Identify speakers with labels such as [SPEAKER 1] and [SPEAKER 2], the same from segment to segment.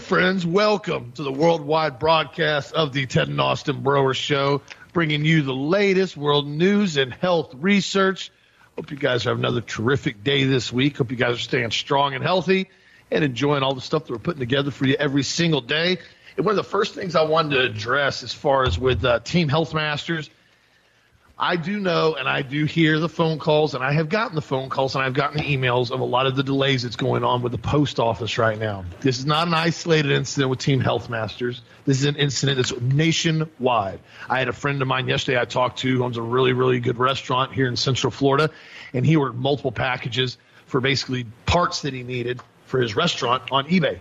[SPEAKER 1] friends, welcome to the worldwide broadcast of the Ted and Austin Broer Show, bringing you the latest world news and health research. Hope you guys have another terrific day this week. Hope you guys are staying strong and healthy and enjoying all the stuff that we're putting together for you every single day. And one of the first things I wanted to address as far as with Team Health Masters, I do know and I do hear the phone calls, and I have gotten the phone calls and I've gotten the emails of a lot of the delays that's going on with the post office right now. This is not an isolated incident with Team Health Masters. This is an incident that's nationwide. I had a friend of mine yesterday I talked to who owns a really, really good restaurant here in Central Florida, and he ordered multiple packages for basically parts that he needed for his restaurant on eBay.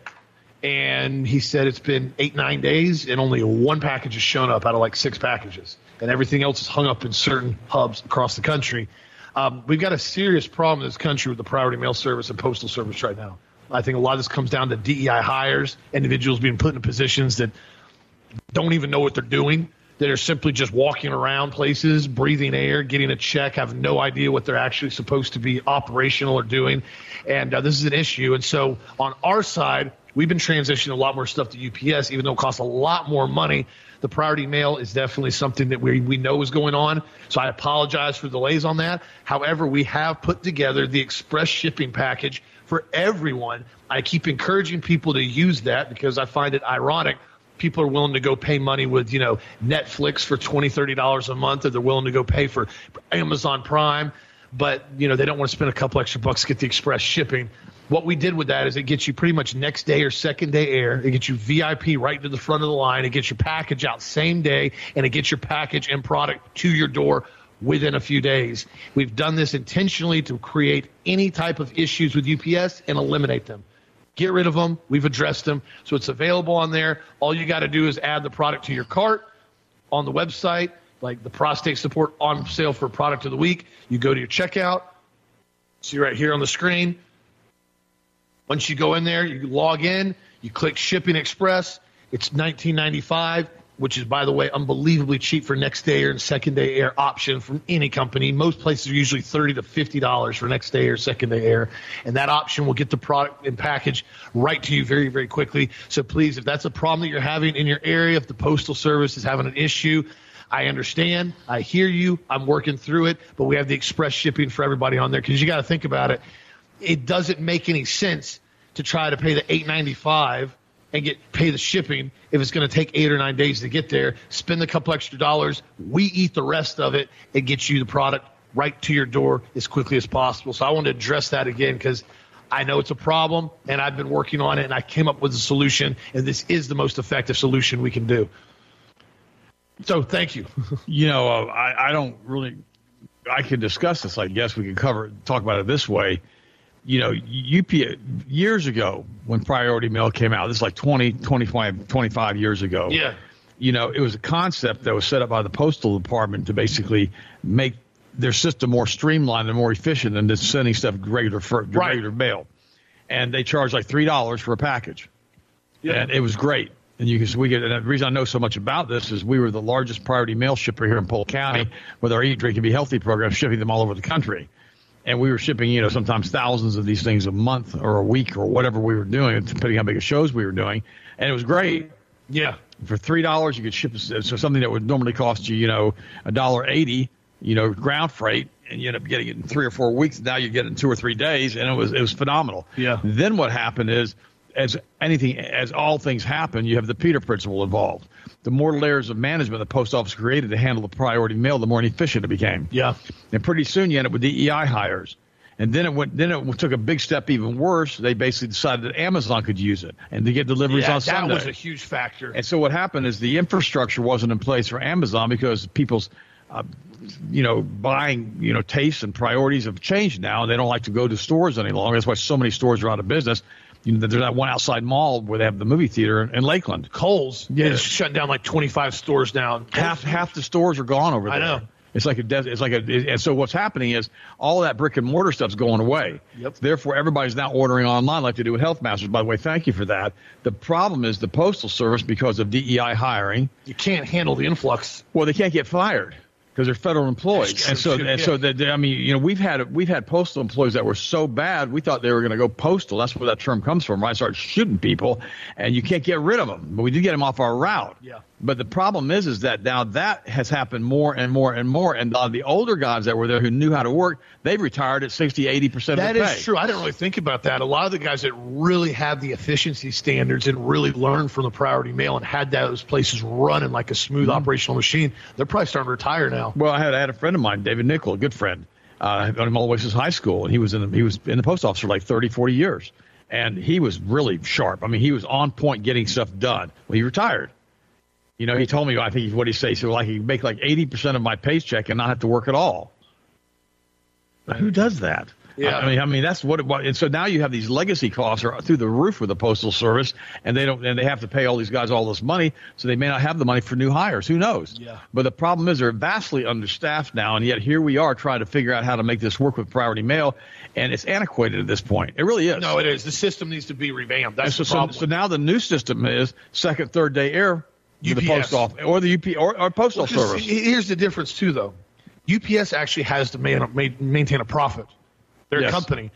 [SPEAKER 1] And he said it's been 8-9 days and only one package has shown up out of like 6 packages. And everything else is hung up in certain hubs across the country. We've got a serious problem in this country with the priority mail service and postal service right now. I think a lot of this comes down to DEI hires, individuals being put in positions that don't even know what they're doing, that are simply just walking around places, breathing air, getting a check, have no idea what they're actually supposed to be operational or doing. And this is an issue. And so on our side, we've been transitioning a lot more stuff to UPS, even though it costs a lot more money. The priority mail is definitely something that we know is going on. So I apologize for delays on that. However, we have put together the express shipping package for everyone. I keep encouraging people to use that because I find it ironic. People are willing to go pay money with, Netflix for $20, $30 a month, or they're willing to go pay for Amazon Prime. But, they don't want to spend a couple extra bucks to get the express shipping. What we did with that is it gets you pretty much next day or second day air. It gets you VIP right to the front of the line. It gets your package out same day, and it gets your package and product to your door within a few days. We've done this intentionally to create any type of issues with UPS and eliminate them. Get rid of them. We've addressed them. So it's available on there. All you got to do is add the product to your cart on the website, like the prostate support on sale for product of the week. You go to your checkout. See right here on the screen. Once you go in there, you log in, you click Shipping Express. It's $19.95, which is, by the way, unbelievably cheap for next day air and second day air option from any company. Most places are usually $30 to $50 for next day air, second day air. And that option will get the product and package right to you very, very quickly. So please, if that's a problem that you're having in your area, if the Postal Service is having an issue, I understand. I hear you. I'm working through it. But we have the express shipping for everybody on there because you got to think about it. It doesn't make any sense to try to pay the $8.95 and pay the shipping if it's going to take 8 or 9 days to get there. Spend a couple extra dollars. We eat the rest of it and get you the product right to your door as quickly as possible. So I want to address that again because I know it's a problem, and I've been working on it, and I came up with a solution, and this is the most effective solution we can do. So thank you.
[SPEAKER 2] I don't really – I can discuss this. I guess we can talk about it this way. UPS years ago when priority mail came out, this is like 25 years ago.
[SPEAKER 1] Yeah.
[SPEAKER 2] It was a concept that was set up by the Postal Department to basically make their system more streamlined and more efficient than just sending stuff regular mail. And they charged like $3 for a package. Yeah. And it was great. And and the reason I know so much about this is we were the largest priority mail shipper here in Polk County with our Eat, Drink, and Be Healthy program, shipping them all over the country. And we were shipping, sometimes thousands of these things a month or a week or whatever we were doing, depending on how big of shows we were doing. And it was great.
[SPEAKER 1] Yeah.
[SPEAKER 2] For $3, you could ship something that would normally cost you, $1.80, ground freight, and you end up getting it in 3 or 4 weeks. Now you get it in 2 or 3 days, and it was phenomenal.
[SPEAKER 1] Yeah.
[SPEAKER 2] Then what happened is, as all things happen, you have the Peter Principle involved. The more layers of management the post office created to handle the priority mail, the more inefficient it became.
[SPEAKER 1] Yeah.
[SPEAKER 2] And pretty soon you end up with DEI hires. And then it took a big step even worse. They basically decided that Amazon could use it and to get deliveries on Sunday.
[SPEAKER 1] That was a huge factor.
[SPEAKER 2] And so what happened is the infrastructure wasn't in place for Amazon because people's buying, tastes and priorities have changed now. They don't like to go to stores any longer. That's why so many stores are out of business. There's that one outside mall where they have the movie theater in Lakeland.
[SPEAKER 1] Kohl's is shutting down like 25 stores now.
[SPEAKER 2] Half the stores are gone over there.
[SPEAKER 1] I know.
[SPEAKER 2] And so what's happening is all that brick and mortar stuff's going away.
[SPEAKER 1] Yep.
[SPEAKER 2] Therefore, everybody's now ordering online like they do with Health Masters. By the way, thank you for that. The problem is the Postal Service, because of DEI hiring.
[SPEAKER 1] You can't handle the influx.
[SPEAKER 2] Well, they can't get fired. because they're federal employees, and so I mean, you know, we've had postal employees that were so bad we thought they were going to go postal. That's where that term comes from. Right? Started shooting people, and you can't get rid of them, but we did get them off our route.
[SPEAKER 1] Yeah.
[SPEAKER 2] But the problem is that now that has happened more and more and more, and the older guys that were there who knew how to work, they've retired at 60-80% of their pay.
[SPEAKER 1] That is true. I didn't really think about that. A lot of the guys that really had the efficiency standards and really learned from the Priority Mail and had those places running like a smooth operational machine, they're probably starting to retire now.
[SPEAKER 2] Well, I had a friend of mine, David Nickel, a good friend. I've known him all the way since high school, and he was in the post office for like 30, 40 years. And he was really sharp. I mean, he was on point getting stuff done. Well, he retired. You know, he told me, I think what he said, he said, well, I could make like 80% of my paycheck and not have to work at all. But who does that?
[SPEAKER 1] Yeah.
[SPEAKER 2] I mean, that's what and so now you have these legacy costs are through the roof with the Postal Service, and they have to pay all these guys all this money, so they may not have the money for new hires. Who knows?
[SPEAKER 1] Yeah.
[SPEAKER 2] But the problem is they're vastly understaffed now, and yet here we are trying to figure out how to make this work with Priority Mail, and it's antiquated at this point. It really is.
[SPEAKER 1] No, it is. The system needs to be revamped. That's the problem.
[SPEAKER 2] So now the new system is second, third day air.
[SPEAKER 1] UPS.
[SPEAKER 2] The post office or the UP or postal service.
[SPEAKER 1] Here's the difference too, though. UPS actually has to maintain a profit. They're a company.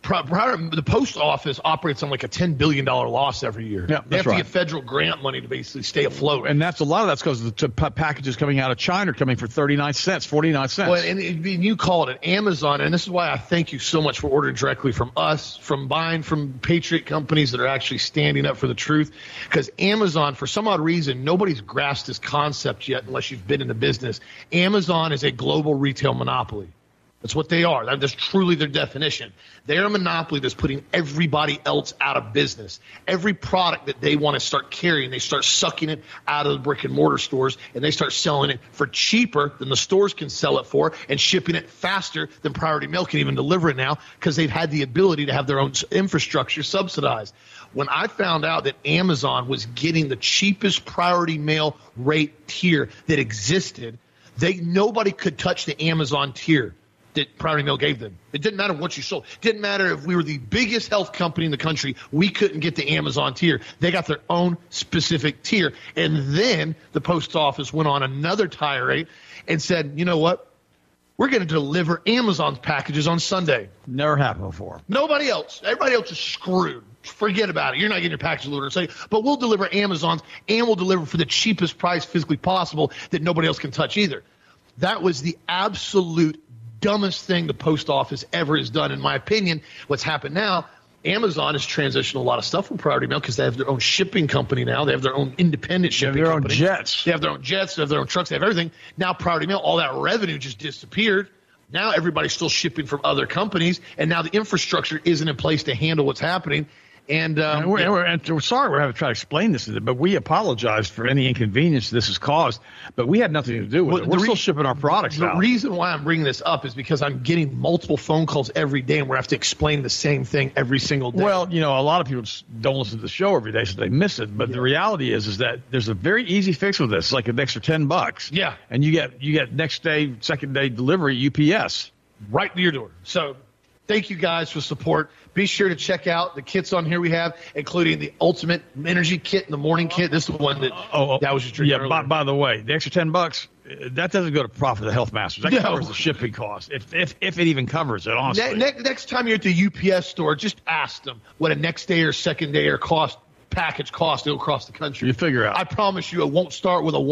[SPEAKER 1] The post office operates on like a $10 billion loss every year.
[SPEAKER 2] Yeah,
[SPEAKER 1] they have to get federal grant money to basically stay afloat.
[SPEAKER 2] And a lot of that's because the packages coming out of China are coming for 39 cents, 49 cents.
[SPEAKER 1] Well, and you call it Amazon, and this is why I thank you so much for ordering directly from us, from buying from patriot companies that are actually standing up for the truth. Because Amazon, for some odd reason, nobody's grasped this concept yet unless you've been in the business. Amazon is a global retail monopoly. That's what they are. That's truly their definition. They're a monopoly that's putting everybody else out of business. Every product that they want to start carrying, they start sucking it out of the brick and mortar stores, and they start selling it for cheaper than the stores can sell it for, and shipping it faster than Priority Mail can even deliver it now, because they've had the ability to have their own infrastructure subsidized. When I found out that Amazon was getting the cheapest Priority Mail rate tier that existed, nobody could touch the Amazon tier that Priority Mail gave them. It didn't matter what you sold. It didn't matter if we were the biggest health company in the country. We couldn't get the Amazon tier. They got their own specific tier. And then the post office went on another tirade and said, you know what? We're going to deliver Amazon's packages on Sunday.
[SPEAKER 2] Never happened before.
[SPEAKER 1] Nobody else. Everybody else is screwed. Forget about it. You're not getting your package delivered on Sunday. But we'll deliver Amazon's, and we'll deliver for the cheapest price physically possible that nobody else can touch either. That was the absolute dumbest thing the post office ever has done, in my opinion. What's happened now, Amazon has transitioned a lot of stuff from Priority Mail because they have their own shipping company now. They have their own independent shipping company.
[SPEAKER 2] They have their own jets.
[SPEAKER 1] They have their own jets. They have their own trucks. They have everything. Now Priority Mail, all that revenue just disappeared. Now everybody's still shipping from other companies, and now the infrastructure isn't in place to handle what's happening. And
[SPEAKER 2] we're sorry we're having to try to explain this, but we apologize for any inconvenience this has caused. But we had nothing to do with it. We're still shipping our products out.
[SPEAKER 1] The reason why I'm bringing this up is because I'm getting multiple phone calls every day, and we have to explain the same thing every single day.
[SPEAKER 2] Well, you know, a lot of people don't listen to the show every day, so they miss it. But the reality is that there's a very easy fix with this, like an extra $10.
[SPEAKER 1] Yeah,
[SPEAKER 2] and you get next day, second day delivery UPS
[SPEAKER 1] right to your door. So thank you guys for support. Be sure to check out the kits on here we have, including the Ultimate Energy Kit and the Morning Kit. This is the one that that was just drinking earlier.
[SPEAKER 2] By the way, the extra $10, that doesn't go to profit of the Health Masters. That covers the shipping cost, if it even covers it, honestly.
[SPEAKER 1] Next time you're at the UPS store, just ask them what a next day or second day or package cost across the country.
[SPEAKER 2] You figure out.
[SPEAKER 1] I promise you, it won't start with a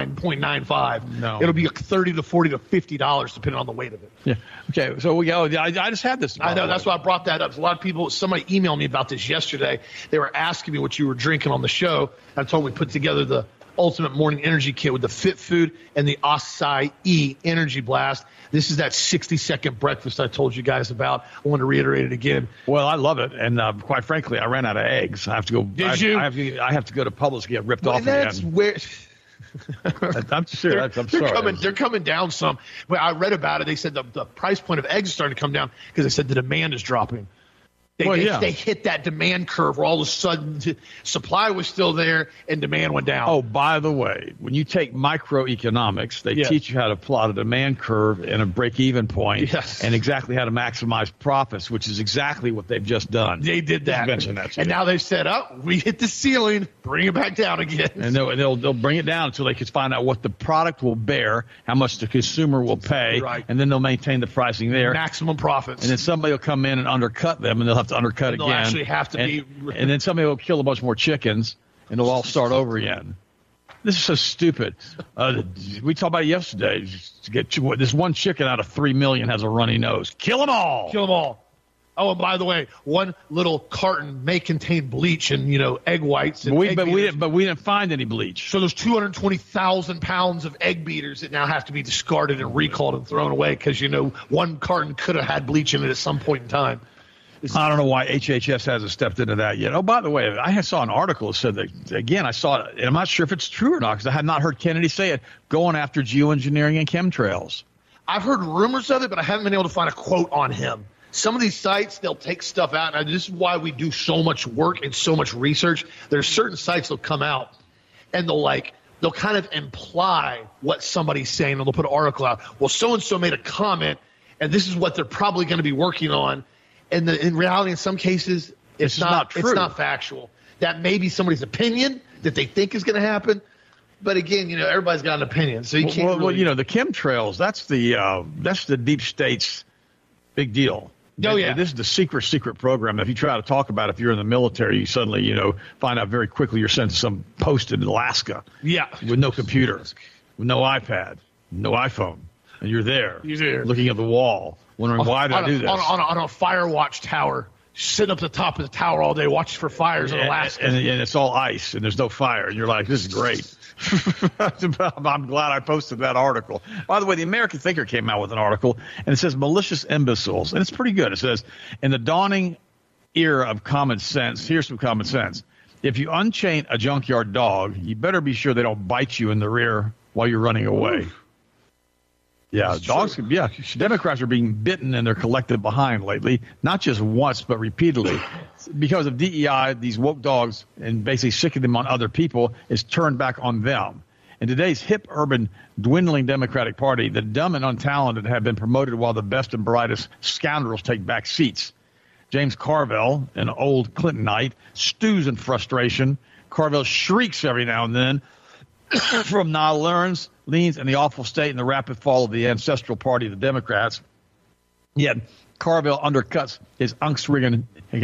[SPEAKER 1] 19.95.
[SPEAKER 2] No,
[SPEAKER 1] it'll be $30 to $40 to $50 depending on the weight of it.
[SPEAKER 2] Yeah. Okay. So we go. I just had this.
[SPEAKER 1] I know. That's why I brought that up. A lot of people. Somebody emailed me about this yesterday. They were asking me what you were drinking on the show. I told them we put together the Ultimate Morning Energy Kit with the Fit Food and the Acai Energy Blast. This is that 60-second breakfast I told you guys about. I want to reiterate it again.
[SPEAKER 2] Well, I love it, and quite frankly, I ran out of eggs. I have to go.
[SPEAKER 1] Did you?
[SPEAKER 2] I have to go to Publix to get ripped off
[SPEAKER 1] that's
[SPEAKER 2] again.
[SPEAKER 1] Where.
[SPEAKER 2] I'm serious. I'm sorry.
[SPEAKER 1] They're coming down some. Well, I read about it. They said the price point of eggs is starting to come down because they said the demand is dropping. They hit that demand curve where all of a sudden supply was still there and demand went down.
[SPEAKER 2] Oh, by the way, when you take microeconomics, they teach you how to plot a demand curve and a break-even point and exactly how to maximize profits, which is exactly what they've just done.
[SPEAKER 1] They did that.
[SPEAKER 2] And
[SPEAKER 1] now they've said, we hit the ceiling, bring it back down again.
[SPEAKER 2] And they'll bring it down until they can find out what the product will bear, how much the consumer will pay, and then they'll maintain the pricing there.
[SPEAKER 1] Maximum profits.
[SPEAKER 2] And then somebody will come in and undercut them, and they'll have to undercut again.
[SPEAKER 1] They'll actually have to be.
[SPEAKER 2] And then somebody will kill a bunch more chickens, and it'll all start over again. This is so stupid. We talked about it yesterday. To get this one chicken out of 3 million has a runny nose. Kill them all.
[SPEAKER 1] Kill them all. Oh, and by the way, one little carton may contain bleach and egg whites. And
[SPEAKER 2] but we didn't find any bleach.
[SPEAKER 1] So there's 220,000 pounds of egg beaters that now have to be discarded and recalled and thrown away because one carton could have had bleach in it at some point in time.
[SPEAKER 2] I don't know why HHS hasn't stepped into that yet. Oh, by the way, I saw an article that said that, again, I saw it, and I'm not sure if it's true or not because I have not heard Kennedy say it, going after geoengineering and chemtrails.
[SPEAKER 1] I've heard rumors of it, but I haven't been able to find a quote on him. Some of these sites, they'll take stuff out, and this is why we do so much work and so much research. There's certain sites that'll come out, and they'll kind of imply what somebody's saying, and they'll put an article out. Well, so-and-so made a comment, and this is what they're probably going to be working on. And in reality, in some cases, it's not true. It's not factual. That may be somebody's opinion that they think is going to happen. But again, everybody's got an opinion, so you can't.
[SPEAKER 2] Well, the chemtrails, that's the deep state's big deal.
[SPEAKER 1] Oh, yeah.
[SPEAKER 2] This is the secret program. If you try to talk about it, if you're in the military, you suddenly, find out very quickly you're sent to some post in Alaska.
[SPEAKER 1] Yeah.
[SPEAKER 2] With no computer, with no iPad, no iPhone. And you're there. Looking at the wall, wondering why did I do this?
[SPEAKER 1] On a fire watch tower, sitting up at the top of the tower all day watching for fires in Alaska.
[SPEAKER 2] And it's all ice, and there's no fire. And you're like, this is great. I'm glad I posted that article. By the way, the American Thinker came out with an article, and it says malicious imbeciles. And it's pretty good. It says, in the dawning era of common sense, here's some common sense. If you unchain a junkyard dog, you better be sure they don't bite you in the rear while you're running away. Oof. Yeah, dogs. Yeah, Democrats are being bitten in their collective behind lately, not just once, but repeatedly. Because of DEI, these woke dogs, and basically sicking them on other people, is turned back on them. In today's hip, urban, dwindling Democratic Party, the dumb and untalented have been promoted while the best and brightest scoundrels take back seats. James Carville, an old Clintonite, stews in frustration. Carville shrieks every now and then from leans in the awful state and the rapid fall of the ancestral party of the Democrats. Yet Carville undercuts his Angst-ridden,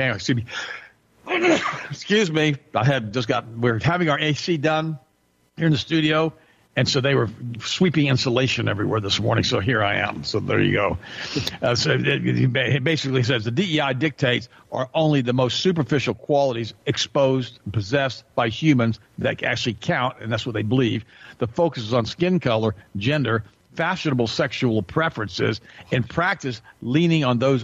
[SPEAKER 2] excuse me, we're having our AC done here in the studio, and so they were sweeping insulation everywhere this morning, so here I am. So there you go. So it basically says the DEI dictates are only the most superficial qualities exposed and possessed by humans that actually count, and that's what they believe. The focus is on skin color, gender, fashionable sexual preferences, in practice leaning on those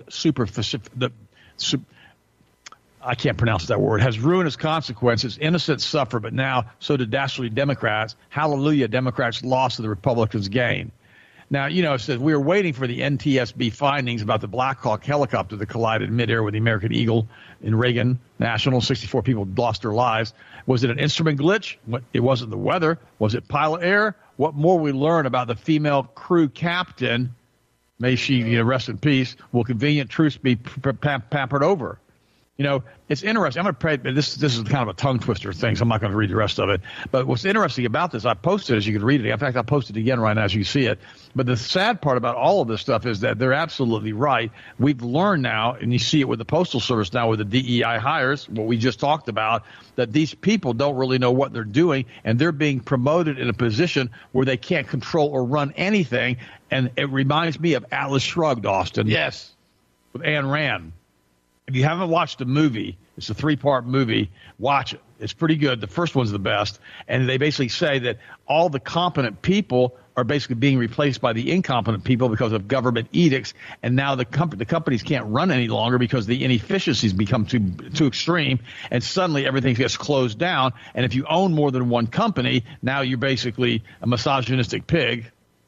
[SPEAKER 2] I can't pronounce that word, has ruinous consequences. Innocents suffer, but now so do dastardly Democrats. Hallelujah, Democrats lost to the Republicans' gain. Now, it says we were waiting for the NTSB findings about the Black Hawk helicopter that collided midair with the American Eagle in Reagan National. 64 people lost their lives. Was it an instrument glitch? It wasn't the weather. Was it pilot error? What more we learn about the female crew captain, may she rest in peace, will convenient truths be pampered over. It's interesting. I'm going to pray, this is kind of a tongue twister thing, so I'm not going to read the rest of it. But what's interesting about this, I posted, as you can read it. In fact, I'll post it again right now as you see it. But the sad part about all of this stuff is that they're absolutely right. We've learned now, and you see it with the Postal Service now with the DEI hires, what we just talked about, that these people don't really know what they're doing, and they're being promoted in a position where they can't control or run anything. And it reminds me of Atlas Shrugged, Austin.
[SPEAKER 1] Yes.
[SPEAKER 2] With Ayn Rand. If you haven't watched the movie, it's a 3-part movie, watch it. It's pretty good. The first one's the best. And they basically say that all the competent people are basically being replaced by the incompetent people because of government edicts. And now the companies can't run any longer because the inefficiencies become too extreme. And suddenly everything gets closed down. And if you own more than one company, now you're basically a misogynistic pig.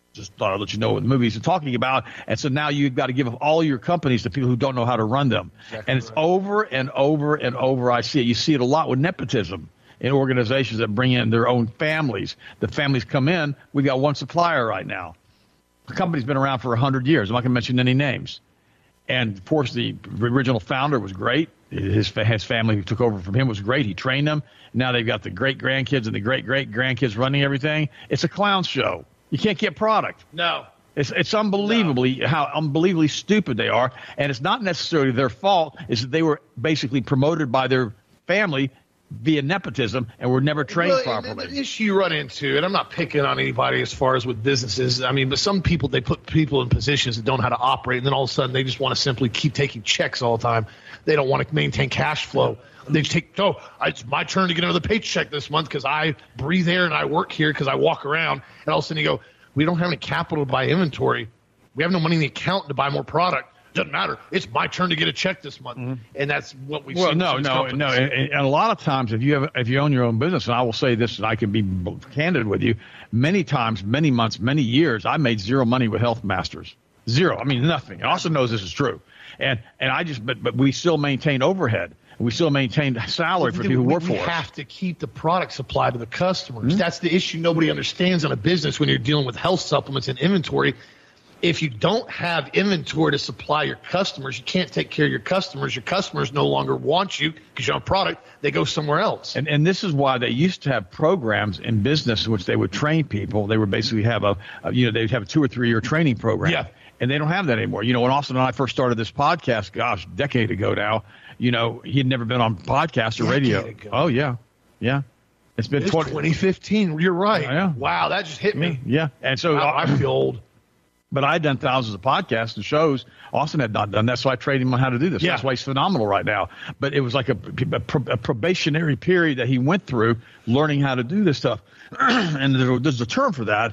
[SPEAKER 2] Just thought I'd let you know what the movies are talking about. And so now you've got to give up all your companies to people who don't know how to run them. Exactly. And it's over and over and over. I see it. You see it a lot with nepotism in organizations that bring in their own families. The families come in. We've got one supplier right now. The company's been around for 100 years. I'm not going to mention any names. And, of course, the original founder was great. His family who took over from him was great. He trained them. Now they've got the great-grandkids and the great-great-grandkids running everything. It's a clown show. You can't get product.
[SPEAKER 1] No.
[SPEAKER 2] It's unbelievably how unbelievably stupid they are. And it's not necessarily their fault. It's that they were basically promoted by their family via nepotism and were never trained properly.
[SPEAKER 1] The issue you run into, and I'm not picking on anybody as far as with businesses, I mean, but some people, they put people in positions that don't know how to operate, and then all of a sudden they just want to simply keep taking checks all the time. They don't want to maintain cash flow. They just take, it's my turn to get another paycheck this month because I breathe air and I work here because I walk around. And all of a sudden you go, we don't have any capital to buy inventory. We have no money in the account to buy more product. Doesn't matter. It's my turn to get a check this month. Mm-hmm. And that's what we see.
[SPEAKER 2] Well, no. And a lot of times if you own your own business, and I will say this, and I can be candid with you, many times, many months, many years, I made zero money with Health Masters. Zero. I mean, nothing. And Austin knows this is true. And but we still maintain overhead. We still maintain salary for people who work for us.
[SPEAKER 1] We have to keep the product supply to the customers. Mm-hmm. That's the issue nobody understands in a business when you're dealing with health supplements and inventory. If you don't have inventory to supply your customers, you can't take care of your customers. Your customers no longer want you because you have a product. They go somewhere else.
[SPEAKER 2] And this is why they used to have programs in business in which they would train people. They would basically have they'd have a 2 or 3 year training program.
[SPEAKER 1] Yeah.
[SPEAKER 2] And they don't have that anymore. You know, when Austin and I first started this podcast, a decade ago now, he had never been on podcast or radio.
[SPEAKER 1] Ago.
[SPEAKER 2] Oh, yeah. Yeah. It's been
[SPEAKER 1] 2015. You're right.
[SPEAKER 2] Yeah.
[SPEAKER 1] Wow, that just hit me.
[SPEAKER 2] Yeah. And so
[SPEAKER 1] I feel old.
[SPEAKER 2] But I had done thousands of podcasts and shows. Austin had not done that, so I trained him on how to do this. Yeah. That's why he's phenomenal right now. But it was like a probationary period that he went through learning how to do this stuff. And there's a term for that.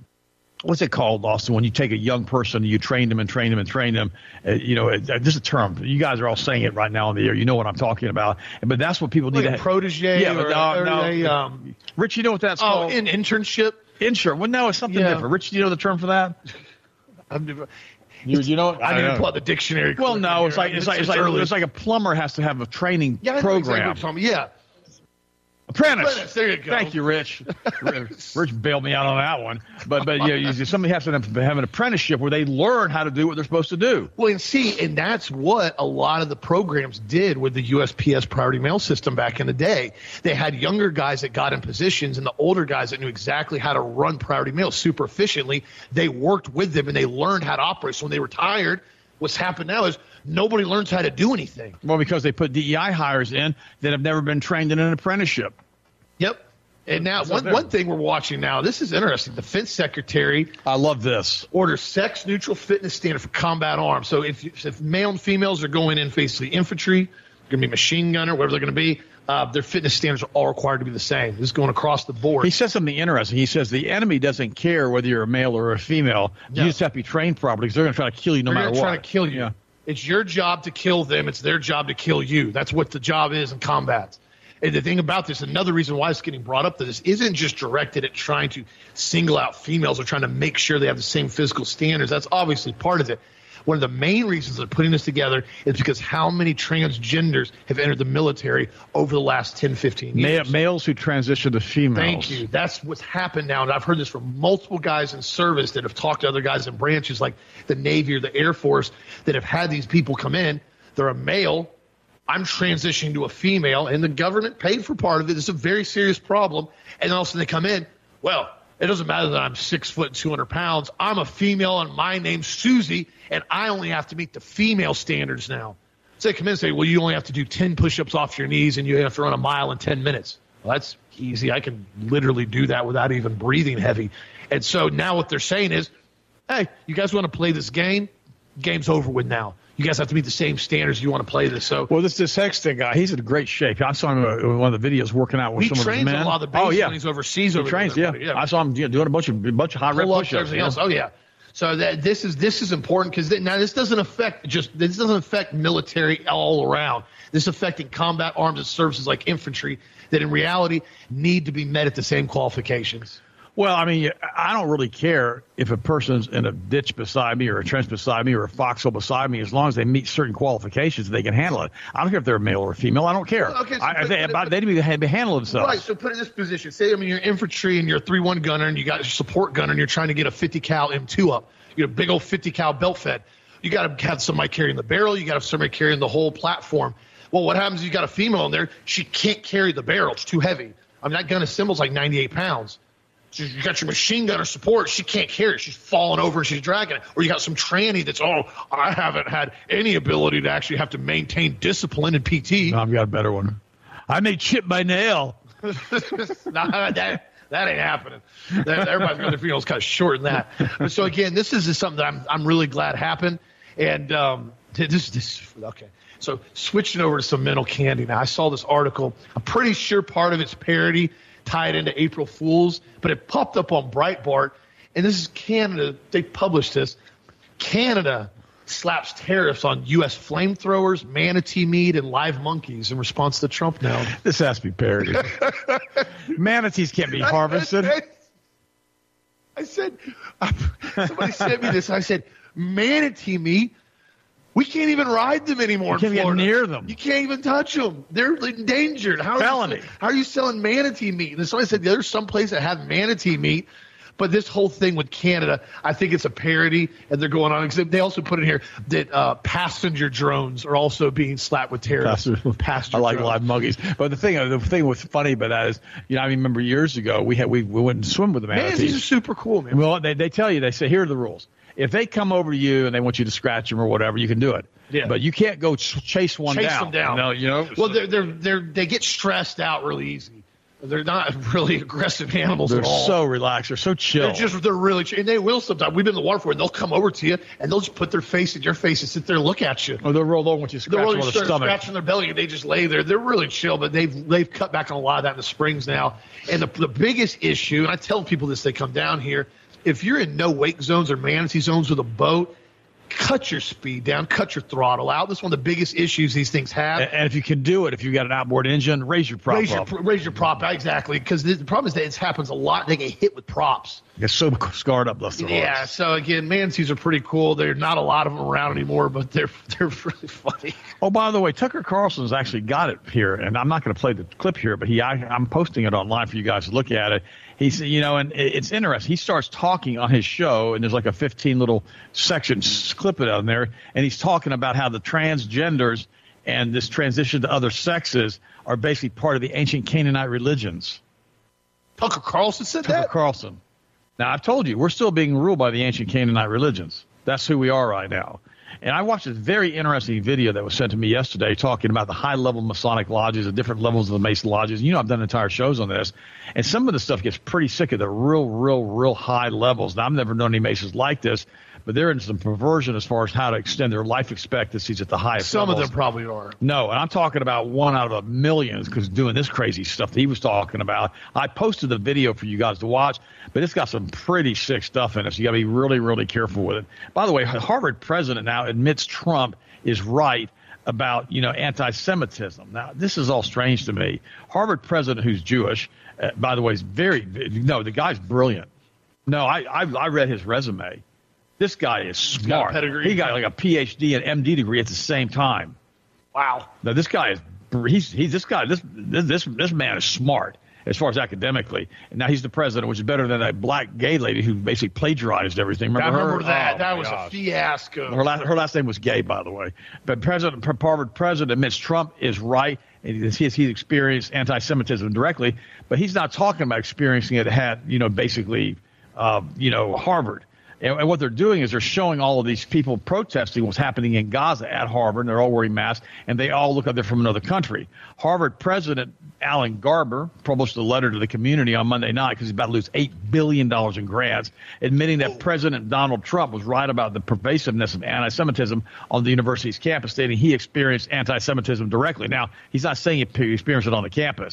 [SPEAKER 2] What's it called, Austin, when you take a young person, you train them and train them and train them? This is a term. You guys are all saying it right now on the air. You know what I'm talking about. But that's what people need to have.
[SPEAKER 1] Protege?
[SPEAKER 2] Yeah, no. Rich, you know what that's called?
[SPEAKER 1] An internship?
[SPEAKER 2] Well, no, it's something different. Rich, do you know the term for that? You know,
[SPEAKER 1] I didn't pull out the dictionary.
[SPEAKER 2] Well, no, it's like a plumber has to have a training program.
[SPEAKER 1] Yeah.
[SPEAKER 2] Apprentice.
[SPEAKER 1] There you go.
[SPEAKER 2] Thank you, Rich. Rich bailed me out on that one. But somebody has to have an apprenticeship where they learn how to do what they're supposed to do.
[SPEAKER 1] Well, and that's what a lot of the programs did with the USPS priority mail system back in the day. They had younger guys that got in positions and the older guys that knew exactly how to run priority mail super efficiently. They worked with them and they learned how to operate. So when they retired, what's happened now is nobody learns how to do anything.
[SPEAKER 2] Well, because they put DEI hires in that have never been trained in an apprenticeship.
[SPEAKER 1] Yep. And now one thing we're watching now, this is interesting. The Defense Secretary,
[SPEAKER 2] I love this,
[SPEAKER 1] orders sex-neutral fitness standard for combat arms. So if male and females are going in basically infantry, going to be machine gunner, whatever they're going to be, their fitness standards are all required to be the same. This is going across the board.
[SPEAKER 2] He says something interesting. He says the enemy doesn't care whether you're a male or a female. No. You just have to be trained properly because they're going to try to kill you no matter what.
[SPEAKER 1] They're going to try to kill you. Yeah. It's your job to kill them. It's their job to kill you. That's what the job is in combat. And the thing about this, another reason why it's getting brought up, that this isn't just directed at trying to single out females or trying to make sure they have the same physical standards. That's obviously part of it. One of the main reasons they're putting this together is because how many transgenders have entered the military over the last 10, 15 years.
[SPEAKER 2] Males who transition to females.
[SPEAKER 1] Thank you. That's what's happened now. And I've heard this from multiple guys in service that have talked to other guys in branches like the Navy or the Air Force that have had these people come in. They're a male. I'm transitioning to a female, and the government paid for part of it. It's a very serious problem. And all of a sudden they come in, well, it doesn't matter that I'm 6 foot, 200 pounds. I'm a female, and my name's Susie, and I only have to meet the female standards now. So they come in and say, well, you only have to do 10 push-ups off your knees, and you have to run a mile in 10 minutes. Well, that's easy. I can literally do that without even breathing heavy. And so now what they're saying is, hey, you guys want to play this game? Game's over with now. You guys have to meet the same standards if you want to play this. So,
[SPEAKER 2] well, this Hexton guy, he's in great shape. I saw him in one of the videos working out with some of his men.
[SPEAKER 1] He trains a lot of the base when he's overseas.
[SPEAKER 2] He trains, yeah. I saw him doing a bunch of high rep push-ups.
[SPEAKER 1] Everything else. Oh, yeah. So this is important because now this doesn't affect military all around. This is affecting combat arms and services like infantry that in reality need to be met at the same qualifications.
[SPEAKER 2] Well, I mean, I don't really care if a person's in a ditch beside me or a trench beside me or a foxhole beside me, as long as they meet certain qualifications, they can handle it. I don't care if they're a male or a female. I don't care.
[SPEAKER 1] Well, okay, so
[SPEAKER 2] they need to handle themselves.
[SPEAKER 1] Right. So put in this position. Say, you're infantry and you're a 3-1 gunner and you got your support gunner and you're trying to get a 50 cal M2 up. You know, big old 50 cal belt fed. You got to have somebody carrying the barrel. You got to have somebody carrying the whole platform. Well, what happens is you got a female in there. She can't carry the barrel. It's too heavy. I mean, that gun assemble's like 98 pounds. So you got your machine gunner support. She can't carry it. She's falling over and she's dragging it. Or you got some tranny that's, I haven't had any ability to actually have to maintain discipline in PT.
[SPEAKER 2] No, I've got a better one. I may chip my nail.
[SPEAKER 1] That ain't happening. Everybody's got their feelings kind of short in that. But so again, this is something that I'm really glad happened. And this okay. So switching over to some mental candy now. I saw this article. I'm pretty sure part of it's parody tied into April Fools, but it popped up on Breitbart. And this is Canada. They published this. Canada slaps tariffs on U.S. flamethrowers, manatee meat, and live monkeys in response to Trump now.
[SPEAKER 2] This has to be parody. Manatees can't be harvested.
[SPEAKER 1] I said, somebody sent me this. I said, manatee meat? We can't even ride them anymore.
[SPEAKER 2] You can't get near them.
[SPEAKER 1] You can't even touch them. They're endangered.
[SPEAKER 2] Felony.
[SPEAKER 1] How are you selling manatee meat? And somebody said there's some place that have manatee meat. But this whole thing with Canada, I think it's a parody, and they're going on. They also put in here that passenger drones are also being slapped with tariffs. Passenger
[SPEAKER 2] I like
[SPEAKER 1] drones.
[SPEAKER 2] live monkeys. But the thing was funny about that is, I remember years ago we went and swim with the manatees.
[SPEAKER 1] Manatees are super cool, man.
[SPEAKER 2] Well, they tell you, they say, here are the rules. If they come over to you and they want you to scratch them or whatever, you can do it.
[SPEAKER 1] Yeah.
[SPEAKER 2] But you can't go chase them down. No,
[SPEAKER 1] Well, they get stressed out really easy. They're not really aggressive animals at all.
[SPEAKER 2] They're so relaxed. They're so chill.
[SPEAKER 1] They're really chill. And they will sometimes. We've been in the water before, and they'll come over to you, and they'll just put their face in your face and sit there and look at you.
[SPEAKER 2] Or they'll roll over once you scratch them on the stomach.
[SPEAKER 1] Scratching their belly, and they just lay there. They're really chill, but they've cut back on a lot of that in the springs now. And the biggest issue, and I tell people this, they come down here, if you're in no wake zones or manatee zones with a boat, cut your speed down, cut your throttle out. That's one of the biggest issues these things have.
[SPEAKER 2] And if you can do it, if you've got an outboard engine, raise your prop up.
[SPEAKER 1] Raise your prop out, exactly. Because the problem is that it happens a lot. They get hit with props.
[SPEAKER 2] It's so scarred up.
[SPEAKER 1] Yeah, so again, manatees are pretty cool. There are not a lot of them around anymore, but they're really funny.
[SPEAKER 2] Oh, by the way, Tucker Carlson's actually got it here, and I'm not going to play the clip here, but I'm posting it online for you guys to look at it. He's, and it's interesting. He starts talking on his show, and there's like a 15 little sections clip it on there, and he's talking about how the transgenders and this transition to other sexes are basically part of the ancient Canaanite religions.
[SPEAKER 1] Tucker Carlson said that?
[SPEAKER 2] Tucker Carlson. Now, I've told you, we're still being ruled by the ancient Canaanite religions. That's who we are right now. And I watched a very interesting video that was sent to me yesterday talking about the high-level Masonic lodges, the different levels of the Mason lodges. I've done entire shows on this. And some of the stuff gets pretty sick at the real high levels. Now, I've never known any Masons like this, but they're in some perversion as far as how to extend their life expectancies at the highest levels.
[SPEAKER 1] Some of them probably are.
[SPEAKER 2] No, and I'm talking about one out of a million because doing this crazy stuff that he was talking about. I posted the video for you guys to watch, but it's got some pretty sick stuff in it, so you got to be really, really careful with it. By the way, Harvard president now admits Trump is right about, anti-Semitism. Now, this is all strange to me. Harvard president who's Jewish, by the way, is the guy's brilliant. No, I read his resume. This guy is smart. He got like a PhD and MD degree at the same time.
[SPEAKER 1] Wow.
[SPEAKER 2] Now this guy this man is smart as far as academically. And now he's the president, which is better than that black gay lady who basically plagiarized everything. Remember her?
[SPEAKER 1] That. That was a fiasco.
[SPEAKER 2] Her last name was Gay, by the way. But Harvard president admits Trump is right. And he's experienced anti-Semitism directly, but he's not talking about experiencing it at Harvard. And what they're doing is they're showing all of these people protesting what's happening in Gaza at Harvard, and they're all wearing masks, and they all look like they're from another country. Harvard President Alan Garber published a letter to the community on Monday night because he's about to lose $8 billion in grants, admitting that President Donald Trump was right about the pervasiveness of anti-Semitism on the university's campus, stating he experienced anti-Semitism directly. Now, he's not saying he experienced it on the campus.